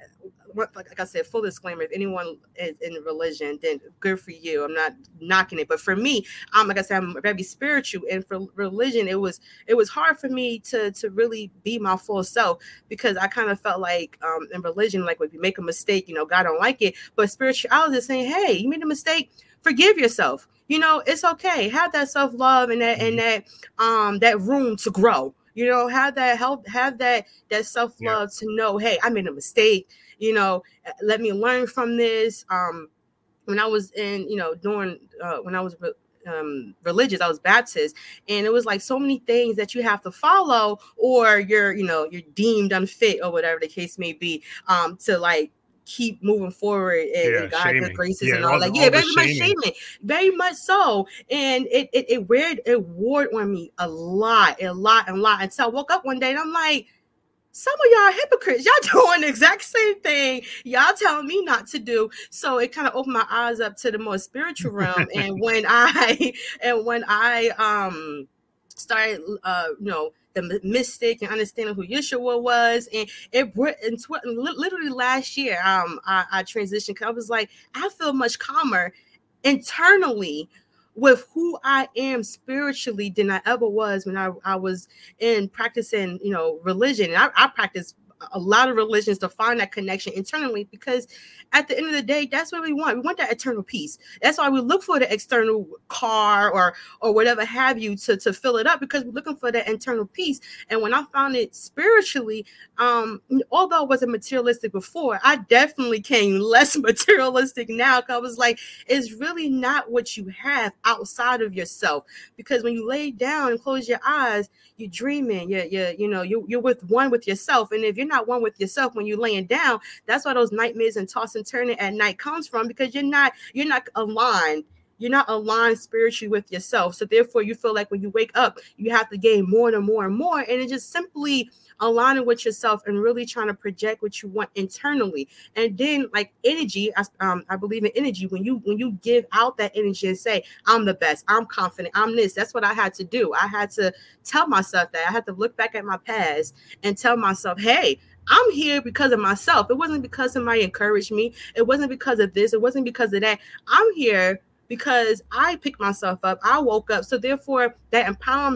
like I said, full disclaimer, if anyone is in religion, then good for you. I'm not knocking it. But for me, um, like I said, I'm very spiritual. And for religion, it was it was hard for me to to really be my full self, because I kind of felt like um, in religion, like if you make a mistake, you know, God don't like it. But spirituality is saying, hey, you made a mistake, forgive yourself. You know, it's okay. Have that self-love and that and that um that room to grow. You know, have that help, have that that self-love yeah. to know, hey, I made a mistake. You know, let me learn from this. Um, when I was in, you know, during uh, when I was um, religious, I was Baptist, and it was like so many things that you have to follow, or you're, you know, you're deemed unfit, or whatever the case may be, um, to like keep moving forward and, yeah, and God's good graces yeah, and all, all that. Yeah, all very much shaming, very much so. And it it it weird, it wore on me a lot, a lot, and a lot. Until I woke up one day and I'm like, some of y'all hypocrites, y'all doing the exact same thing y'all telling me not to do. So it kind of opened my eyes up to the more spiritual realm. And when I and when I um started uh you know the mystic and understanding who Yeshua was, and it and tw- literally last year um I, I transitioned, because I was like, I feel much calmer internally with who I am spiritually than I ever was when I, I was in practicing, you know, religion. And I, I practice a lot of religions to find that connection internally, because at the end of the day, that's what we want. We want that eternal peace. That's why we look for the external car or or whatever have you to, to fill it up, because we're looking for that internal peace. And when I found it spiritually, um, although I wasn't materialistic before, I definitely came less materialistic now, because I was like, it's really not what you have outside of yourself. Because when you lay down and close your eyes, you're dreaming, you're, you're you know, you're, you're with one with yourself. And if you're not one with yourself when you're laying down, that's why those nightmares and tossing and turning at night comes from, because you're not you're not aligned. You're not aligned spiritually with yourself. So therefore, you feel like when you wake up, you have to gain more and more and more. And it's just simply aligning with yourself and really trying to project what you want internally. And then, like energy, I, um, I believe in energy. When you when you give out that energy and say, I'm the best, I'm confident, I'm this. That's what I had to do. I had to tell myself that. I had to look back at my past and tell myself, hey, I'm here because of myself. It wasn't because somebody encouraged me. It wasn't because of this. It wasn't because of that. I'm here because I picked myself up. I woke up. So therefore, that empowerment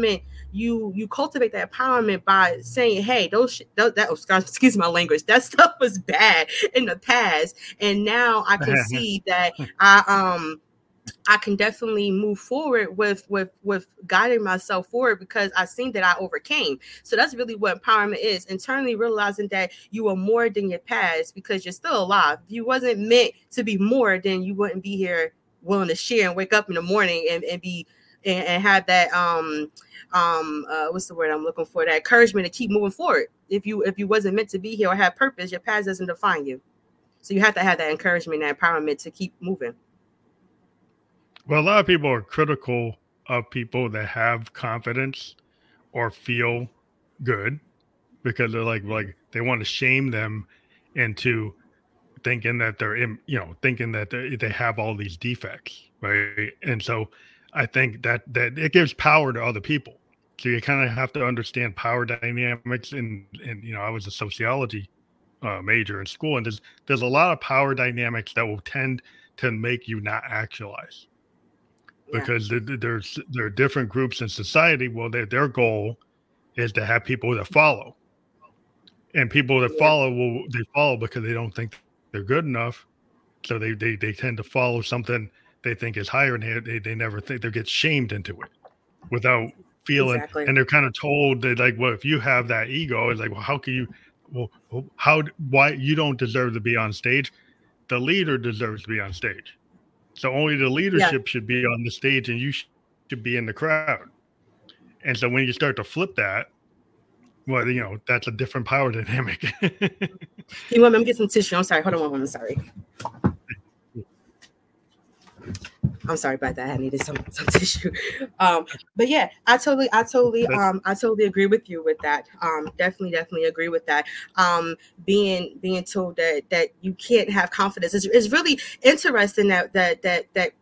you you cultivate that empowerment by saying, hey, those, sh- those that oh, excuse my language, that stuff was bad in the past, and now I can see that I um I can definitely move forward with with with guiding myself forward because I've seen that I overcame. So that's really what empowerment is: internally realizing that you are more than your past because you're still alive. If you wasn't meant to be more, then you wouldn't be here willing to share and wake up in the morning and, and be and, and have that um um uh what's the word I'm looking for, that encouragement to keep moving forward. If you if you wasn't meant to be here or have purpose, your past doesn't define you. So you have to have that encouragement and empowerment to keep moving. Well, a lot of people are critical of people that have confidence or feel good because they're like, like they want to shame them into thinking that they're in, you know, thinking that they, they have all these defects, right? And so I think that that it gives power to other people. So you kind of have to understand power dynamics. And and you know, I was a sociology uh, major in school, and there's there's a lot of power dynamics that will tend to make you not actualize. Because there, there's there are different groups in society. Well, their their goal is to have people that follow, and people that yeah. follow will they follow because they don't think they're good enough, so they they they tend to follow something they think is higher, and they they, they never think they get shamed into it without feeling, exactly. And they're kind of told that like, well, if you have that ego, it's like, well, how can you, well, how why you don't deserve to be on stage? The leader deserves to be on stage. So only the leadership yeah. should be on the stage and you should be in the crowd. And so when you start to flip that, well, you know, that's a different power dynamic. You want me to get some tissue? I'm sorry. Hold on one moment. Sorry. I'm sorry about that. I needed some, some tissue. Um, but yeah, I totally, I totally, um, I totally agree with you with that. Um, definitely, definitely agree with that. Um, being, being told that, that you can't have confidence is, is really interesting that, that, that, that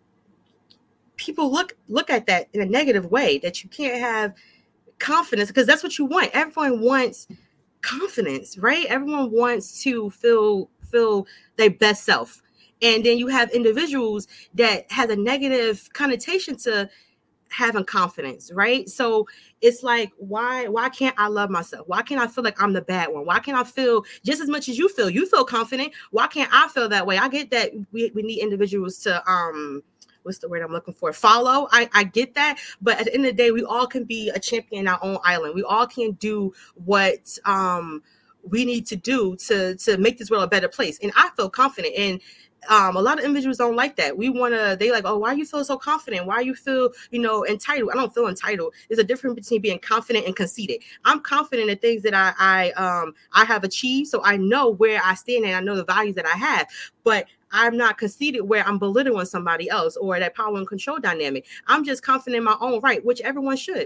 people look, look at that in a negative way, that you can't have confidence because that's what you want. Everyone wants confidence, right? Everyone wants to feel, feel their best self. And then you have individuals that has a negative connotation to having confidence, right? So it's like, why, why can't I love myself? Why can't I feel like I'm the bad one? Why can't I feel just as much as you feel? You feel confident. Why can't I feel that way? I get that we, we need individuals to, um, what's the word I'm looking for? Follow. I, I get that. But at the end of the day, we all can be a champion in our own island. We all can do what um, we need to do to, to make this world a better place. And I feel confident. And Um, a lot of individuals don't like that. We want to, they like, oh, why you feel so confident? Why you feel, you know, entitled? I don't feel entitled. There's a difference between being confident and conceited. I'm confident in things that I, I, um, I have achieved. So I know where I stand and I know the values that I have, but I'm not conceited where I'm belittling somebody else or that power and control dynamic. I'm just confident in my own right, which everyone should.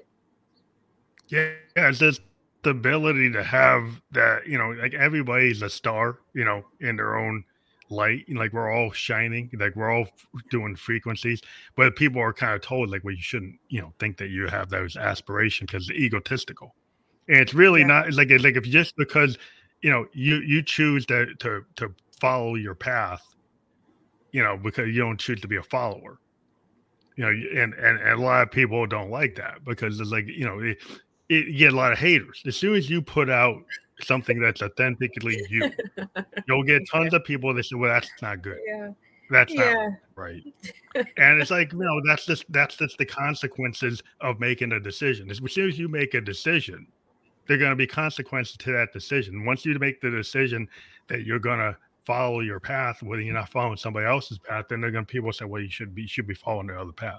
Yeah. It's just the ability to have that, you know, like everybody's a star, you know, in their own light, like we're all shining, like we're all doing frequencies, but people are kind of told like, well, you shouldn't, you know, think that you have those aspirations because it's egotistical. And it's really yeah. not, it's like, it's like if just because, you know, you, you choose to, to, to follow your path, you know, because you don't choose to be a follower, you know, and, and, and a lot of people don't like that because it's like, you know, it, it, you get a lot of haters. As soon as you put out something that's authentically you, you'll get tons of people that say, well, that's not good. Yeah. That's not yeah. right. And it's like, you know, that's just that's just the consequences of making a decision. As soon as you make a decision, there are going to be consequences to that decision. Once you make the decision that you're going to follow your path, whether you're not following somebody else's path, then they're going to people say, well, you should be you should be following the other path.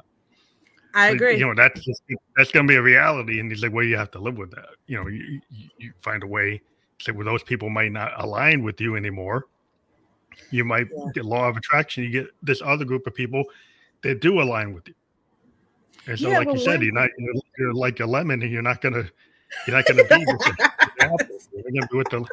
I so, agree. You know, that's just, that's going to be a reality. And he's like, well, you have to live with that. You know, you, you, you find a way. So where those people might not align with you anymore. You might yeah. get law of attraction. You get this other group of people that do align with you. And so, yeah, like you said, you're not you're, you're like a lemon, and you're not gonna you're not gonna be with it. with the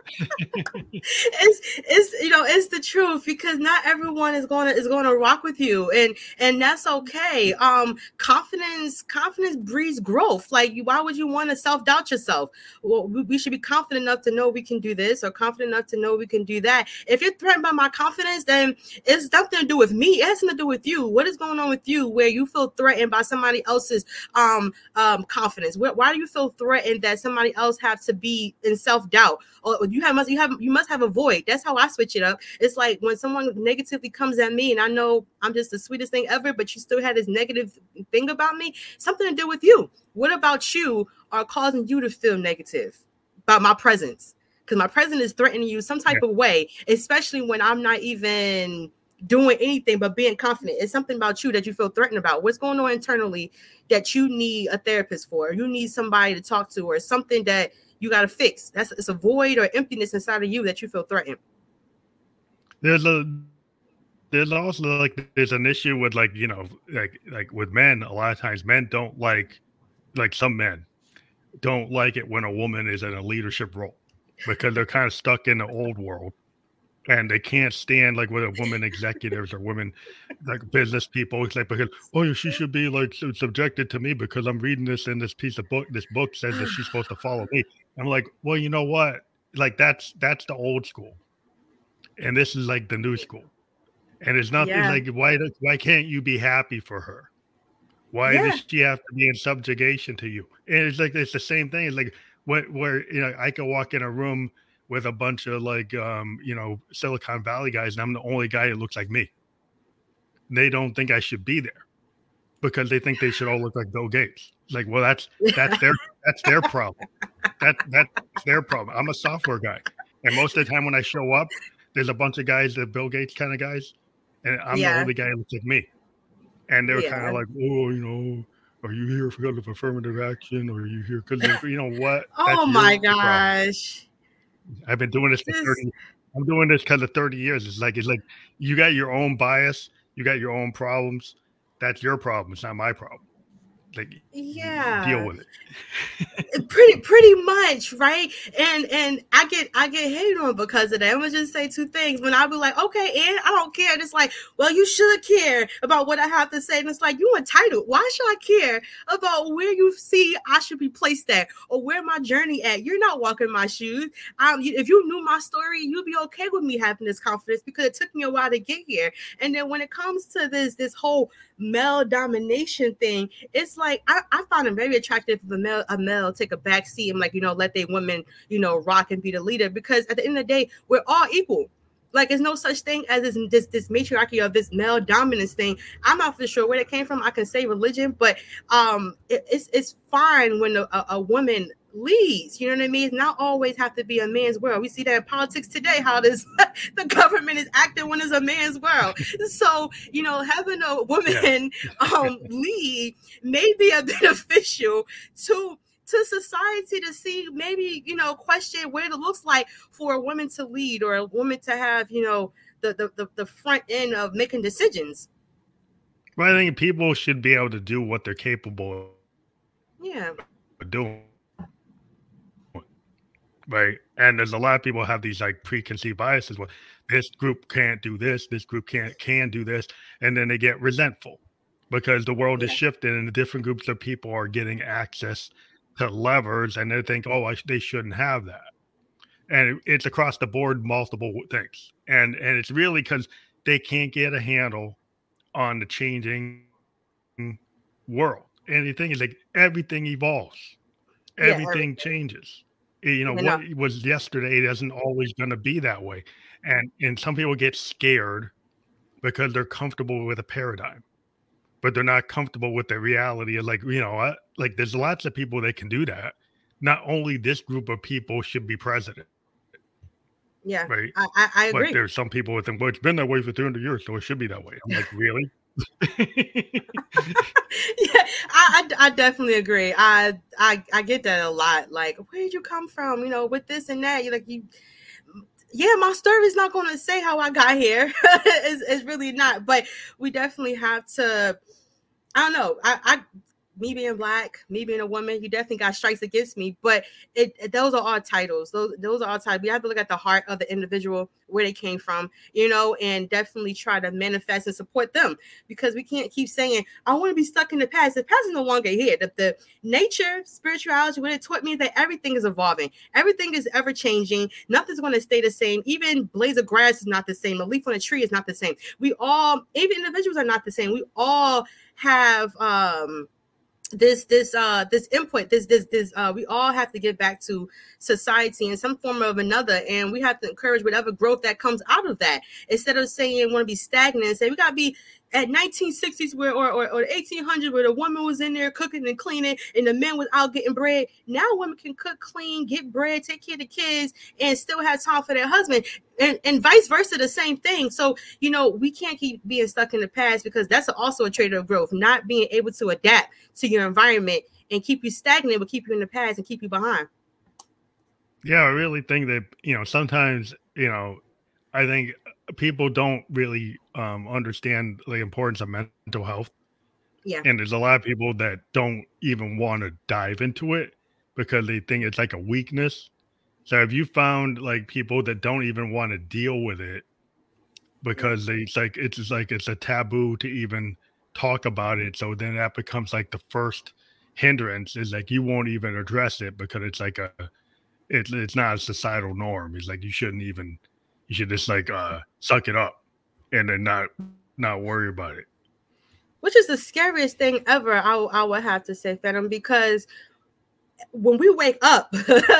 it's it's you know it's the truth, because not everyone is going to is going to rock with you, and and that's okay. Um, confidence confidence breeds growth. Like, you, why would you want to self doubt yourself? Well, we, we should be confident enough to know we can do this, or confident enough to know we can do that. If you're threatened by my confidence, then it's nothing to do with me. It has something to do with you. What is going on with you, where you feel threatened by somebody else's um um confidence? Why, why do you feel threatened that somebody else have to be in self doubt? Or you have must you have you must have a void. That's how I switch it up. It's like when someone negatively comes at me, and I know I'm just the sweetest thing ever, but you still had this negative thing about me, something to do with you. What about you are causing you to feel negative about my presence? Because my presence is threatening you some type yeah. of way, especially when I'm not even doing anything but being confident. It's something about you that you feel threatened about. What's going on internally that you need a therapist for? You need somebody to talk to, or something that you got to fix. That's it's a void or emptiness inside of you that you feel threatened. There's a there's also like there's an issue with like, you know, like like with men. A lot of times men don't like like some men don't like it when a woman is in a leadership role, because they're kind of stuck in the old world, and they can't stand like with a woman executives or women like business people. It's like, because oh, she should be like subjected to me because I'm reading this in this piece of book. This book says that she's supposed to follow me. I'm like, well, you know what? Like that's that's the old school, and this is like the new school. And it's nothing yeah. like why why can't you be happy for her? Why yeah. does she have to be in subjugation to you? And it's like it's the same thing. It's like where where you know I could walk in a room with a bunch of like um you know Silicon Valley guys, and I'm the only guy that looks like me. They don't think I should be there because they think they should all look like Bill Gates. Like, well, that's that's their that's their problem. That that's their problem. I'm a software guy, and most of the time when I show up, there's a bunch of guys that Bill Gates kind of guys, and I'm yeah. the only guy that looks like me. And they're yeah. kind of like, oh, you know, are you here because of affirmative action, or are you here because you know what? Oh my gosh! Problem. I've been doing this for this... thirty. I'm doing this because of thirty years. It's like it's like you got your own bias, you got your own problems. That's your problem. It's not my problem. Like, yeah, deal with it. pretty pretty much, right? And and I get I get hated on because of that. I'm gonna just say two things. When I be like, okay, and I don't care. It's like, well, you should care about what I have to say. And it's like, you entitled. Why should I care about where you see I should be placed at, or where my journey at? You're not walking my shoes. Um, if you knew my story, you'd be okay with me having this confidence, because it took me a while to get here. And then when it comes to this this whole male domination thing, it's like I, I find it very attractive if a male, a male take a back seat and like, you know, let their women, you know, rock and be the leader, because at the end of the day, we're all equal. Like, there's no such thing as this this, this matriarchy of this male dominance thing. I'm not for sure where it came from. I can say religion, but um, it, it's it's fine when a, a woman leads. You know what I mean? It's not always have to be a man's world. We see that in politics today, how this the government is acting when it's a man's world. So, you know, having a woman yeah. um lead may be a beneficial to to society, to see, maybe, you know, question what it looks like for a woman to lead, or a woman to have, you know, the the the, the front end of making decisions. Well, I think people should be able to do what they're capable yeah. of doing. Right. And there's a lot of people have these like preconceived biases. Well, this group can't do this, this group can't can do this. And then they get resentful because the world yeah. is shifting, and the different groups of people are getting access to levers, and they think, oh, I, they shouldn't have that. And it, it's across the board, multiple things. And and it's really because they can't get a handle on the changing world. And the thing is, like, everything evolves. Everything, yeah, everything. changes. You know, what was yesterday isn't always going to be that way. And and some people get scared because they're comfortable with a paradigm, but they're not comfortable with the reality of, like, you know, like there's lots of people that can do that. Not only this group of people should be president. Yeah, right. I, I, I agree. But there's some people with them, well, it's been that way for three hundred years, so it should be that way. I'm like, really? yeah, I, I I definitely agree. I I I get that a lot. Like, where did you come from? You know, with this and that. You like you. Yeah, my story is not going to say how I got here. it's, it's really not. But we definitely have to. I don't know. I, I me being black, me being a woman, you definitely got strikes against me. But it, it those are all titles. Those those are all titles. We have to look at the heart of the individual, where they came from, you know, and definitely try to manifest and support them, because we can't keep saying, I want to be stuck in the past. The past is no longer here. The, the nature, spirituality, what it taught me that everything is evolving. Everything is ever changing. Nothing's going to stay the same. Even blades of grass is not the same. A leaf on a tree is not the same. We all, even individuals are not the same. We all have um this this uh this input, this this this uh we all have to get back to society in some form or another, and we have to encourage whatever growth that comes out of that, instead of saying we want to be stagnant and say we got to be at nineteen sixties where or, or, or eighteen hundred where the woman was in there cooking and cleaning and the men was out getting bread. Now women can cook, clean, get bread, take care of the kids, and still have time for their husband, and, and vice versa, the same thing. So, you know, we can't keep being stuck in the past, because that's also a trait of growth, not being able to adapt to your environment and keep you stagnant, but keep you in the past and keep you behind. Yeah, I really think that, you know, sometimes, you know, I think people don't really um, understand the importance of mental health. Yeah. And there's a lot of people that don't even want to dive into it because they think it's like a weakness. So have you found like people that don't even want to deal with it because yeah. they it's like it's just like it's a taboo to even talk about it. So then that becomes like the first hindrance, is like you won't even address it because it's like a it's it's not a societal norm. It's like you shouldn't even you should just like uh suck it up and then not not worry about it. Which is the scariest thing ever, I, I would have to say, Phantom, because when we wake up,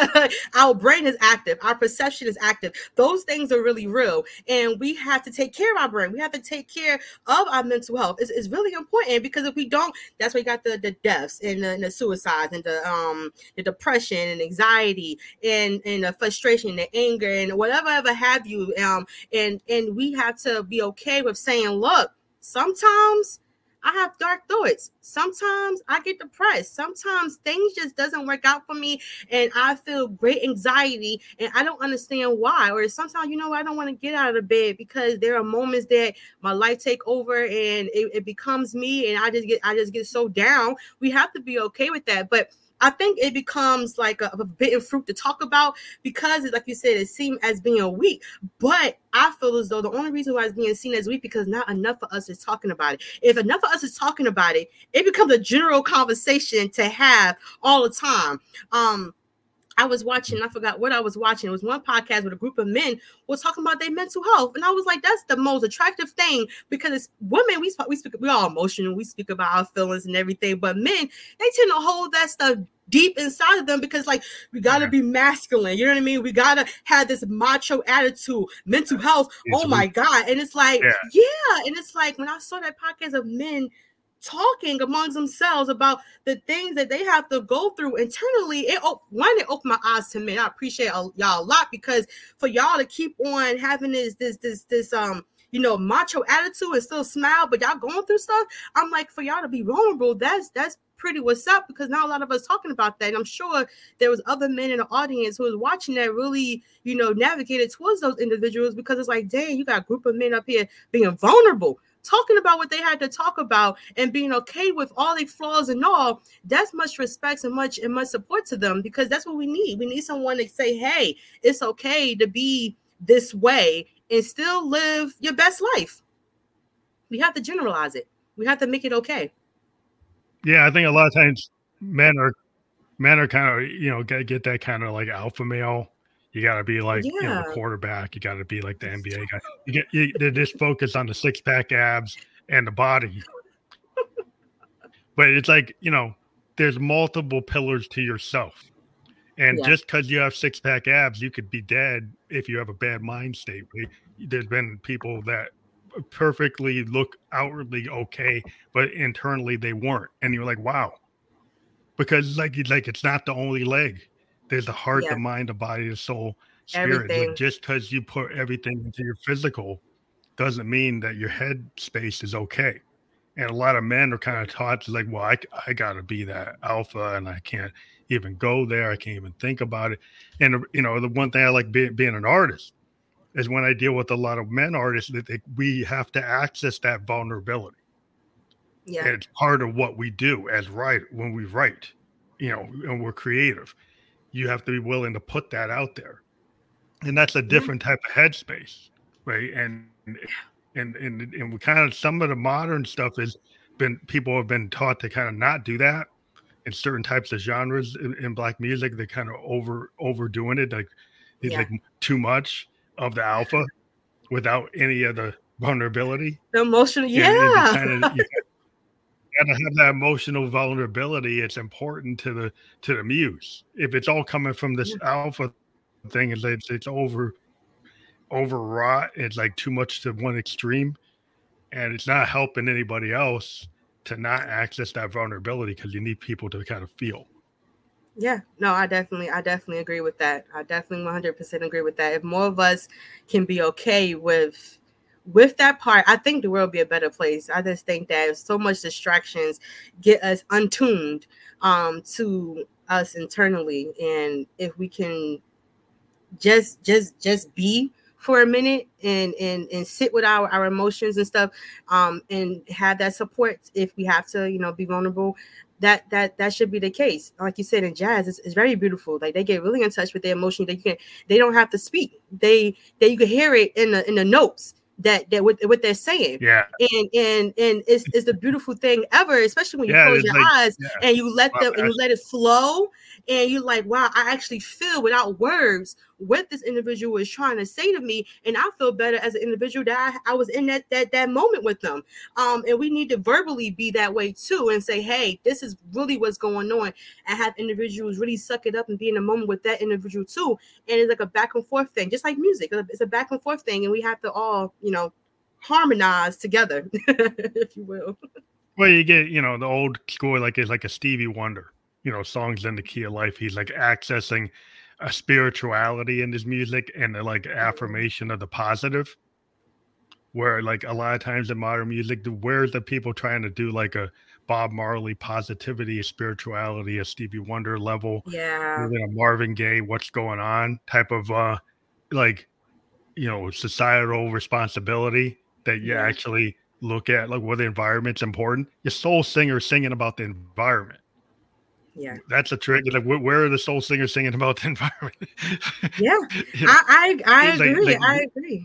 our brain is active, our perception is active. Those things are really real, and we have to take care of our brain. We have to take care of our mental health. It's, it's really important, because if we don't, that's why you got the, the deaths and the, and the suicides and the um the depression and anxiety and, and the frustration and the anger and whatever ever have you. Um and and we have to be okay with saying, look, sometimes I have dark thoughts. Sometimes I get depressed. Sometimes things just doesn't work out for me, and I feel great anxiety, and I don't understand why. Or sometimes, you know, I don't want to get out of the bed because there are moments that my life take over and it, it becomes me, and I just get I just get so down. We have to be okay with that, but I think it becomes like a, a forbidden fruit to talk about, because it's like you said, it seems as being weak. But I feel as though the only reason why it's being seen as weak because not enough of us is talking about it. If enough of us is talking about it, it becomes a general conversation to have all the time. Um, I was watching, I forgot what I was watching. It was one podcast with a group of men was talking about their mental health. And I was like, that's the most attractive thing, because it's women, we, we speak, we're all emotional. We speak about our feelings and everything. But men, they tend to hold that stuff deep inside of them, because like, we got to yeah. be masculine. You know what I mean? We got to have this macho attitude, mental health. It's oh my weak. God. And it's like, yeah. yeah. And it's like, when I saw that podcast of men talking amongst themselves about the things that they have to go through internally, it one it opened my eyes to men. I appreciate y'all a lot, because for y'all to keep on having this this this this um you know macho attitude and still smile, but y'all going through stuff, I'm like, for y'all to be vulnerable, that's that's pretty what's up, because not a lot of us talking about that. And I'm sure there was other men in the audience who was watching that really, you know, navigated towards those individuals, because it's like, dang, you got a group of men up here being vulnerable, talking about what they had to talk about and being okay with all their flaws and all. That's much respect and much and much support to them, because that's what we need. We need someone to say, hey, it's okay to be this way and still live your best life. We have to generalize it. We have to make it okay. Yeah, I think a lot of times men are men are kind of, you know, get, get that kind of like alpha male. You got to be like, yeah. you know, the quarterback. You got to be like the N B A guy. You get, you, they just focus on the six pack abs and the body. But it's like, you know, there's multiple pillars to yourself. And yeah. just because you have six pack abs, you could be dead if you have a bad mind state. There's been people that perfectly look outwardly okay, but internally they weren't. And you're like, wow. Because like, like it's not the only leg. There's the heart, yeah. the mind, the body, the soul, spirit. Like just because you put everything into your physical doesn't mean that your head space is okay. And a lot of men are kind of taught to like, well, I, I got to be that alpha, and I can't even go there. I can't even think about it. And, you know, the one thing I like being, being an artist is when I deal with a lot of men artists, that they, we have to access that vulnerability. Yeah. And it's part of what we do as write when we write, you know, and we're creative. You have to be willing to put that out there. And that's a Yeah. different type of headspace, right? And and and and we kind of some of the modern stuff has been people have been taught to kind of not do that in certain types of genres in, in black music. They're kind of over overdoing it, like it's Yeah. like too much of the alpha without any of the vulnerability. The emotional, And if you yeah. kind of you gotta have that emotional vulnerability, it's important to the to the muse. If it's all coming from this Yeah. alpha thing, it's it's, it's over overwrought. It's like too much to one extreme, and it's not helping anybody else to not access that vulnerability because you need people to kind of feel. Yeah, no, I definitely, I definitely agree with that. I definitely one hundred percent agree with that. If more of us can be okay with with that part, I think the world will be a better place. I just think that so much distractions get us untuned um, to us internally, and if we can just just just be for a minute and and and sit with our our emotions and stuff, um and have that support if we have to, you know, be vulnerable, that that that should be the case. Like you said, in jazz, it's, it's very beautiful. Like they get really in touch with their emotion. They can they don't have to speak. They they you can hear it in the in the notes that that what, what they're saying. Yeah, And and and it's, it's the beautiful thing ever, especially when you yeah, close it's your like eyes yeah, and you let wow, them and you that's let it flow, and you're like, wow, I actually feel without words what this individual is trying to say to me, and I feel better as an individual that I, I was in that that that moment with them. Um, and we need to verbally be that way too, and say, hey, this is really what's going on, and have individuals really suck it up and be in a moment with that individual too. And it's like a back and forth thing, just like music. It's a back and forth thing, and we have to all, you know, harmonize together, if you will. well, you get you know the old school like it's like a Stevie Wonder, you know, songs in the key of life. He's like accessing a spirituality in his music and the like affirmation of the positive. Where like a lot of times in modern music, the where's the people trying to do like a Bob Marley positivity, a spirituality, a Stevie Wonder level, Yeah. even a Marvin Gaye, what's going on type of uh like you know societal responsibility that you Yeah. actually look at like what the environment's important. Your soul singer singing about the environment. Yeah. That's a trick. Like where, where are the soul singers singing about the environment? Yeah. You know, I I, I it's like agree. like I agree.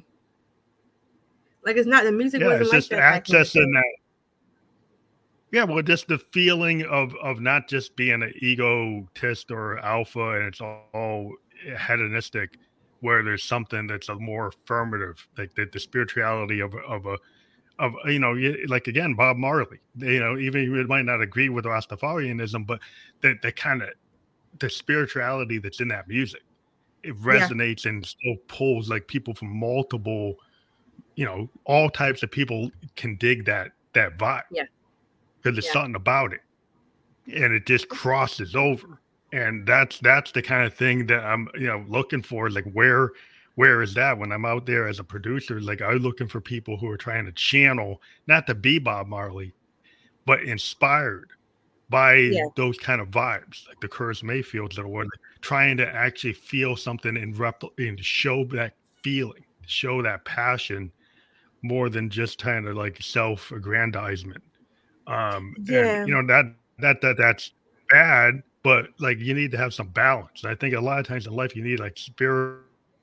Like it's not the music yeah, wasn't it's like just that back in the accessing day. that. Yeah, well, just the feeling of of not just being an egotist or alpha, and it's all, all hedonistic, where there's something that's a more affirmative, like the, the spirituality of a- of a of you know, y- like again, Bob Marley. You know, even you might not agree with Rastafarianism, but the the kind of the spirituality that's in that music, it Yeah. resonates and still pulls like people from multiple, you know, all types of people can dig that that vibe Yeah. because there's Yeah. something about it and it just crosses over. And that's that's the kind of thing that I'm, you know, looking for. Like where where is that when I'm out there as a producer? Like I'm looking for people who are trying to channel, not to be Bob Marley, but inspired by Yeah. those kind of vibes, like the Curtis Mayfields that were trying to actually feel something and rep and show that feeling, show that passion more than just kind of like self-aggrandizement. Um, and Yeah. you know that that that that's bad, but like you need to have some balance. I think a lot of times in life you need like spiritual,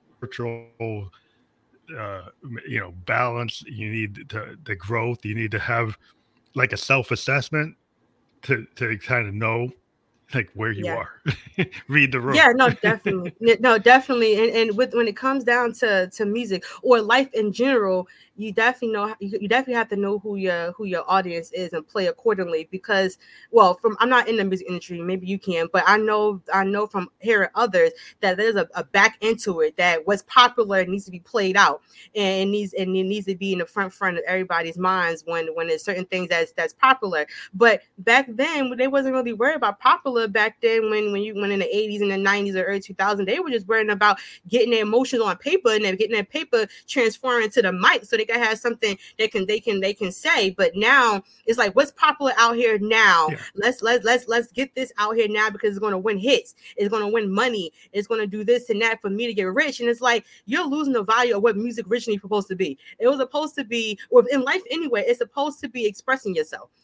uh, you know, balance. You need to, the growth. You need to have like a self-assessment to to kind of know like where you Yeah. are. Read the room. Yeah, no, definitely. N- No, definitely. And and with when it comes down to to music or life in general, you definitely know you, you definitely have to know who your who your audience is and play accordingly. Because, well, from I'm not in the music industry, maybe you can, but I know I know from hearing others that there's a, a back into it, that what's popular needs to be played out, and it needs and it needs to be in the front front of everybody's minds when when there's certain things that's that's popular. But back then, they wasn't really worried about popular back then. When when you when in the eighties and the nineties or early two thousands, they were just worrying about getting their emotions on paper and then getting their paper transferring to the mic so they can have something they can they can they can say. But now it's like, what's popular out here now? Yeah. Let's let's let's let's get this out here now because it's going to win hits. It's going to win money. It's going to do this and that for me to get rich. And it's like you're losing the value of what music originally supposed to be. It was supposed to be, or in life anyway, it's supposed to be expressing yourself.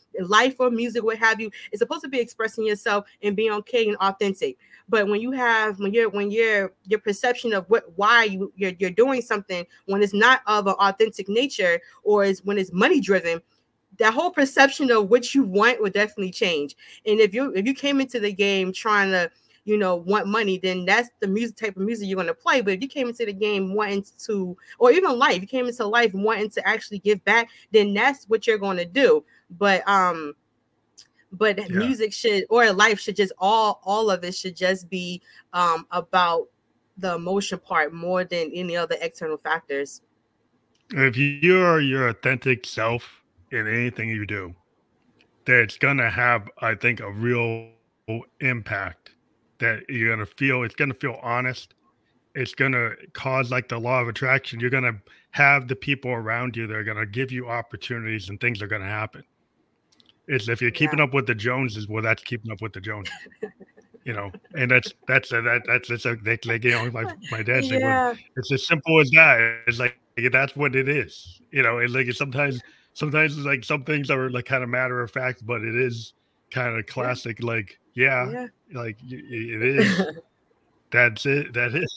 life or music, what have you, it's supposed to be expressing yourself and being okay and authentic. But when you have when you're when you're your perception of what why you you're, you're doing something when it's not of an authentic nature, or is when it's money driven, that whole perception of what you want will definitely change. And if you if you came into the game trying to, you know, want money, then that's the music type of music you're going to play. But if you came into the game wanting to, or even life, you came into life wanting to actually give back, then that's what you're going to do. But um but yeah. music should, or life should just all all of it should just be um about the emotion part more than any other external factors. If you are your authentic self in anything you do, that it's gonna have, I think, a real impact. That you're gonna feel, it's gonna feel honest. It's gonna cause like the law of attraction. You're gonna have the people around you that are gonna give you opportunities, and things are gonna happen. It's if you're keeping yeah. up with the Joneses, well, that's keeping up with the Joneses. You know, and that's that's a, that that's it's a, they, like, you know, my my dad said, yeah. well, it's as simple as that. It's like that's what it is. You know, it's like sometimes sometimes it's like some things are like kind of matter of fact, but it is kind of classic. Yeah. Like yeah, yeah, like it is. That's it. That is.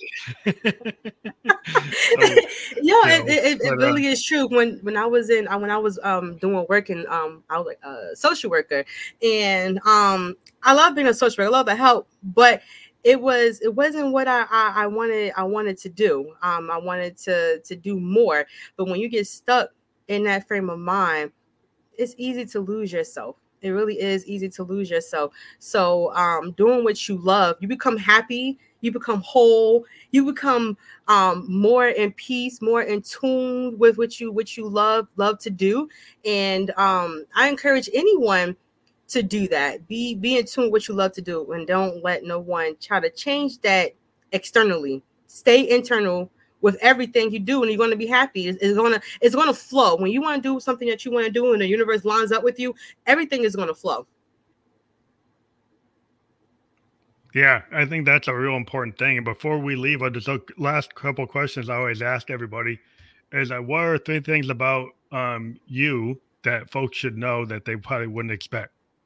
so, yeah, it, it, it really uh, is true. When when I was in when I was um doing work and um I was like a social worker, and um I love being a social worker. I love the help, but it was it wasn't what I, I I wanted I wanted to do. Um, I wanted to to do more. But when you get stuck in that frame of mind, it's easy to lose yourself. It really is easy to lose yourself. So um, doing what you love, you become happy, you become whole, you become um, more in peace, more in tune with what you what you love love to do. And um, I encourage anyone to do that. Be be in tune with what you love to do, and don't let no one try to change that externally. Stay internal with everything you do, and you're going to be happy. It's, it's going to it's going to flow. When you want to do something that you want to do and the universe lines up with you, everything is going to flow. Yeah, I think that's a real important thing. And before we leave, just a last couple of questions I always ask everybody is that what are three things about um, you that folks should know that they probably wouldn't expect?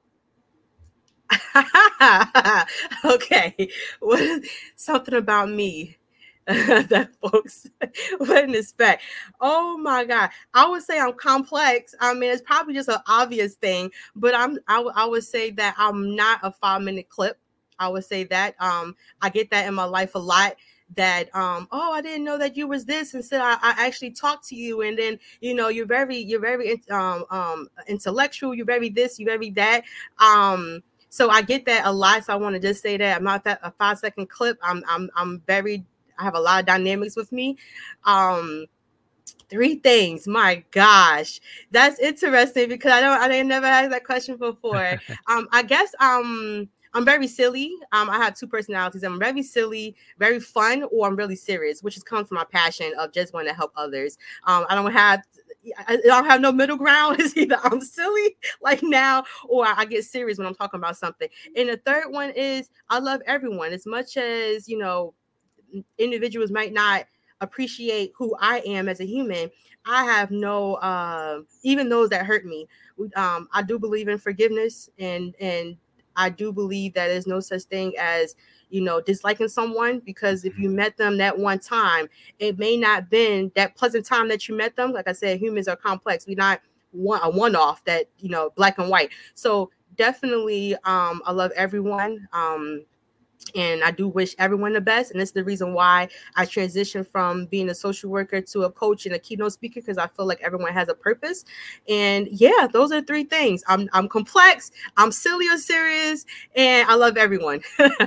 Okay, what is something about me that folks wouldn't expect? Oh my God, I would say I'm complex. I mean, it's probably just an obvious thing, but I'm I, w- I would say that I'm not a five minute clip. I would say that um I get that in my life a lot. That um oh, I didn't know that you was this, and so I, I actually talked to you, and then you know you're very you're very um um intellectual, you're very this, you're very that. Um, so I get that a lot. So I want to just say that I'm not that a five second clip. I'm I'm I'm very I have a lot of dynamics with me. Um, three things. My gosh, that's interesting because I don't I didn't never asked that question before. um, I guess um. I'm very silly. Um, I have two personalities. I'm very silly, very fun, or I'm really serious, which has come from my passion of just wanting to help others. Um, I don't have, I don't have no middle ground. It's either I'm silly like now, or I get serious when I'm talking about something. And the third one is I love everyone as much as, you know, individuals might not appreciate who I am as a human. I have no, uh, even those that hurt me. Um, I do believe in forgiveness, and and I do believe that there's no such thing as, you know, disliking someone, because if you met them that one time, it may not been that pleasant time that you met them. Like I said, humans are complex. We're not one a one-off that, you know, black and white. So definitely, um, I love everyone. Um, and I do wish everyone the best. And it's the reason why I transitioned from being a social worker to a coach and a keynote speaker, because I feel like everyone has a purpose. And yeah, those are three things. I'm I'm complex, I'm silly or serious, and I love everyone.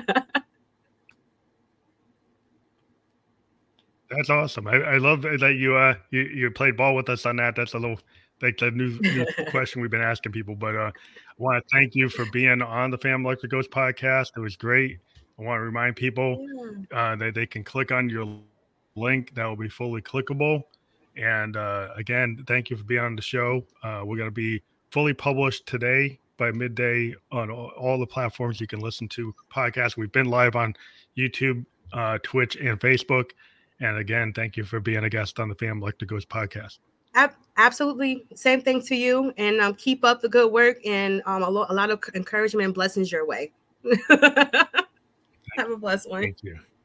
That's awesome. I, I love that you uh you, you played ball with us on that. That's a little like the new, new question we've been asking people. But uh, I want to thank you for being on the Family Electric Ghost podcast. It was great. I want to remind people uh, that they can click on your link. That will be fully clickable. And uh, again, thank you for being on the show. Uh, we're going to be fully published today by midday on all, all the platforms you can listen to podcasts. We've been live on YouTube, uh, Twitch, and Facebook. And again, thank you for being a guest on the Family Electric Ghost podcast. Ab- absolutely. Same thing to you. And um, keep up the good work and um, a, lo- a lot of encouragement and blessings your way. Have a blessed one. Thank you.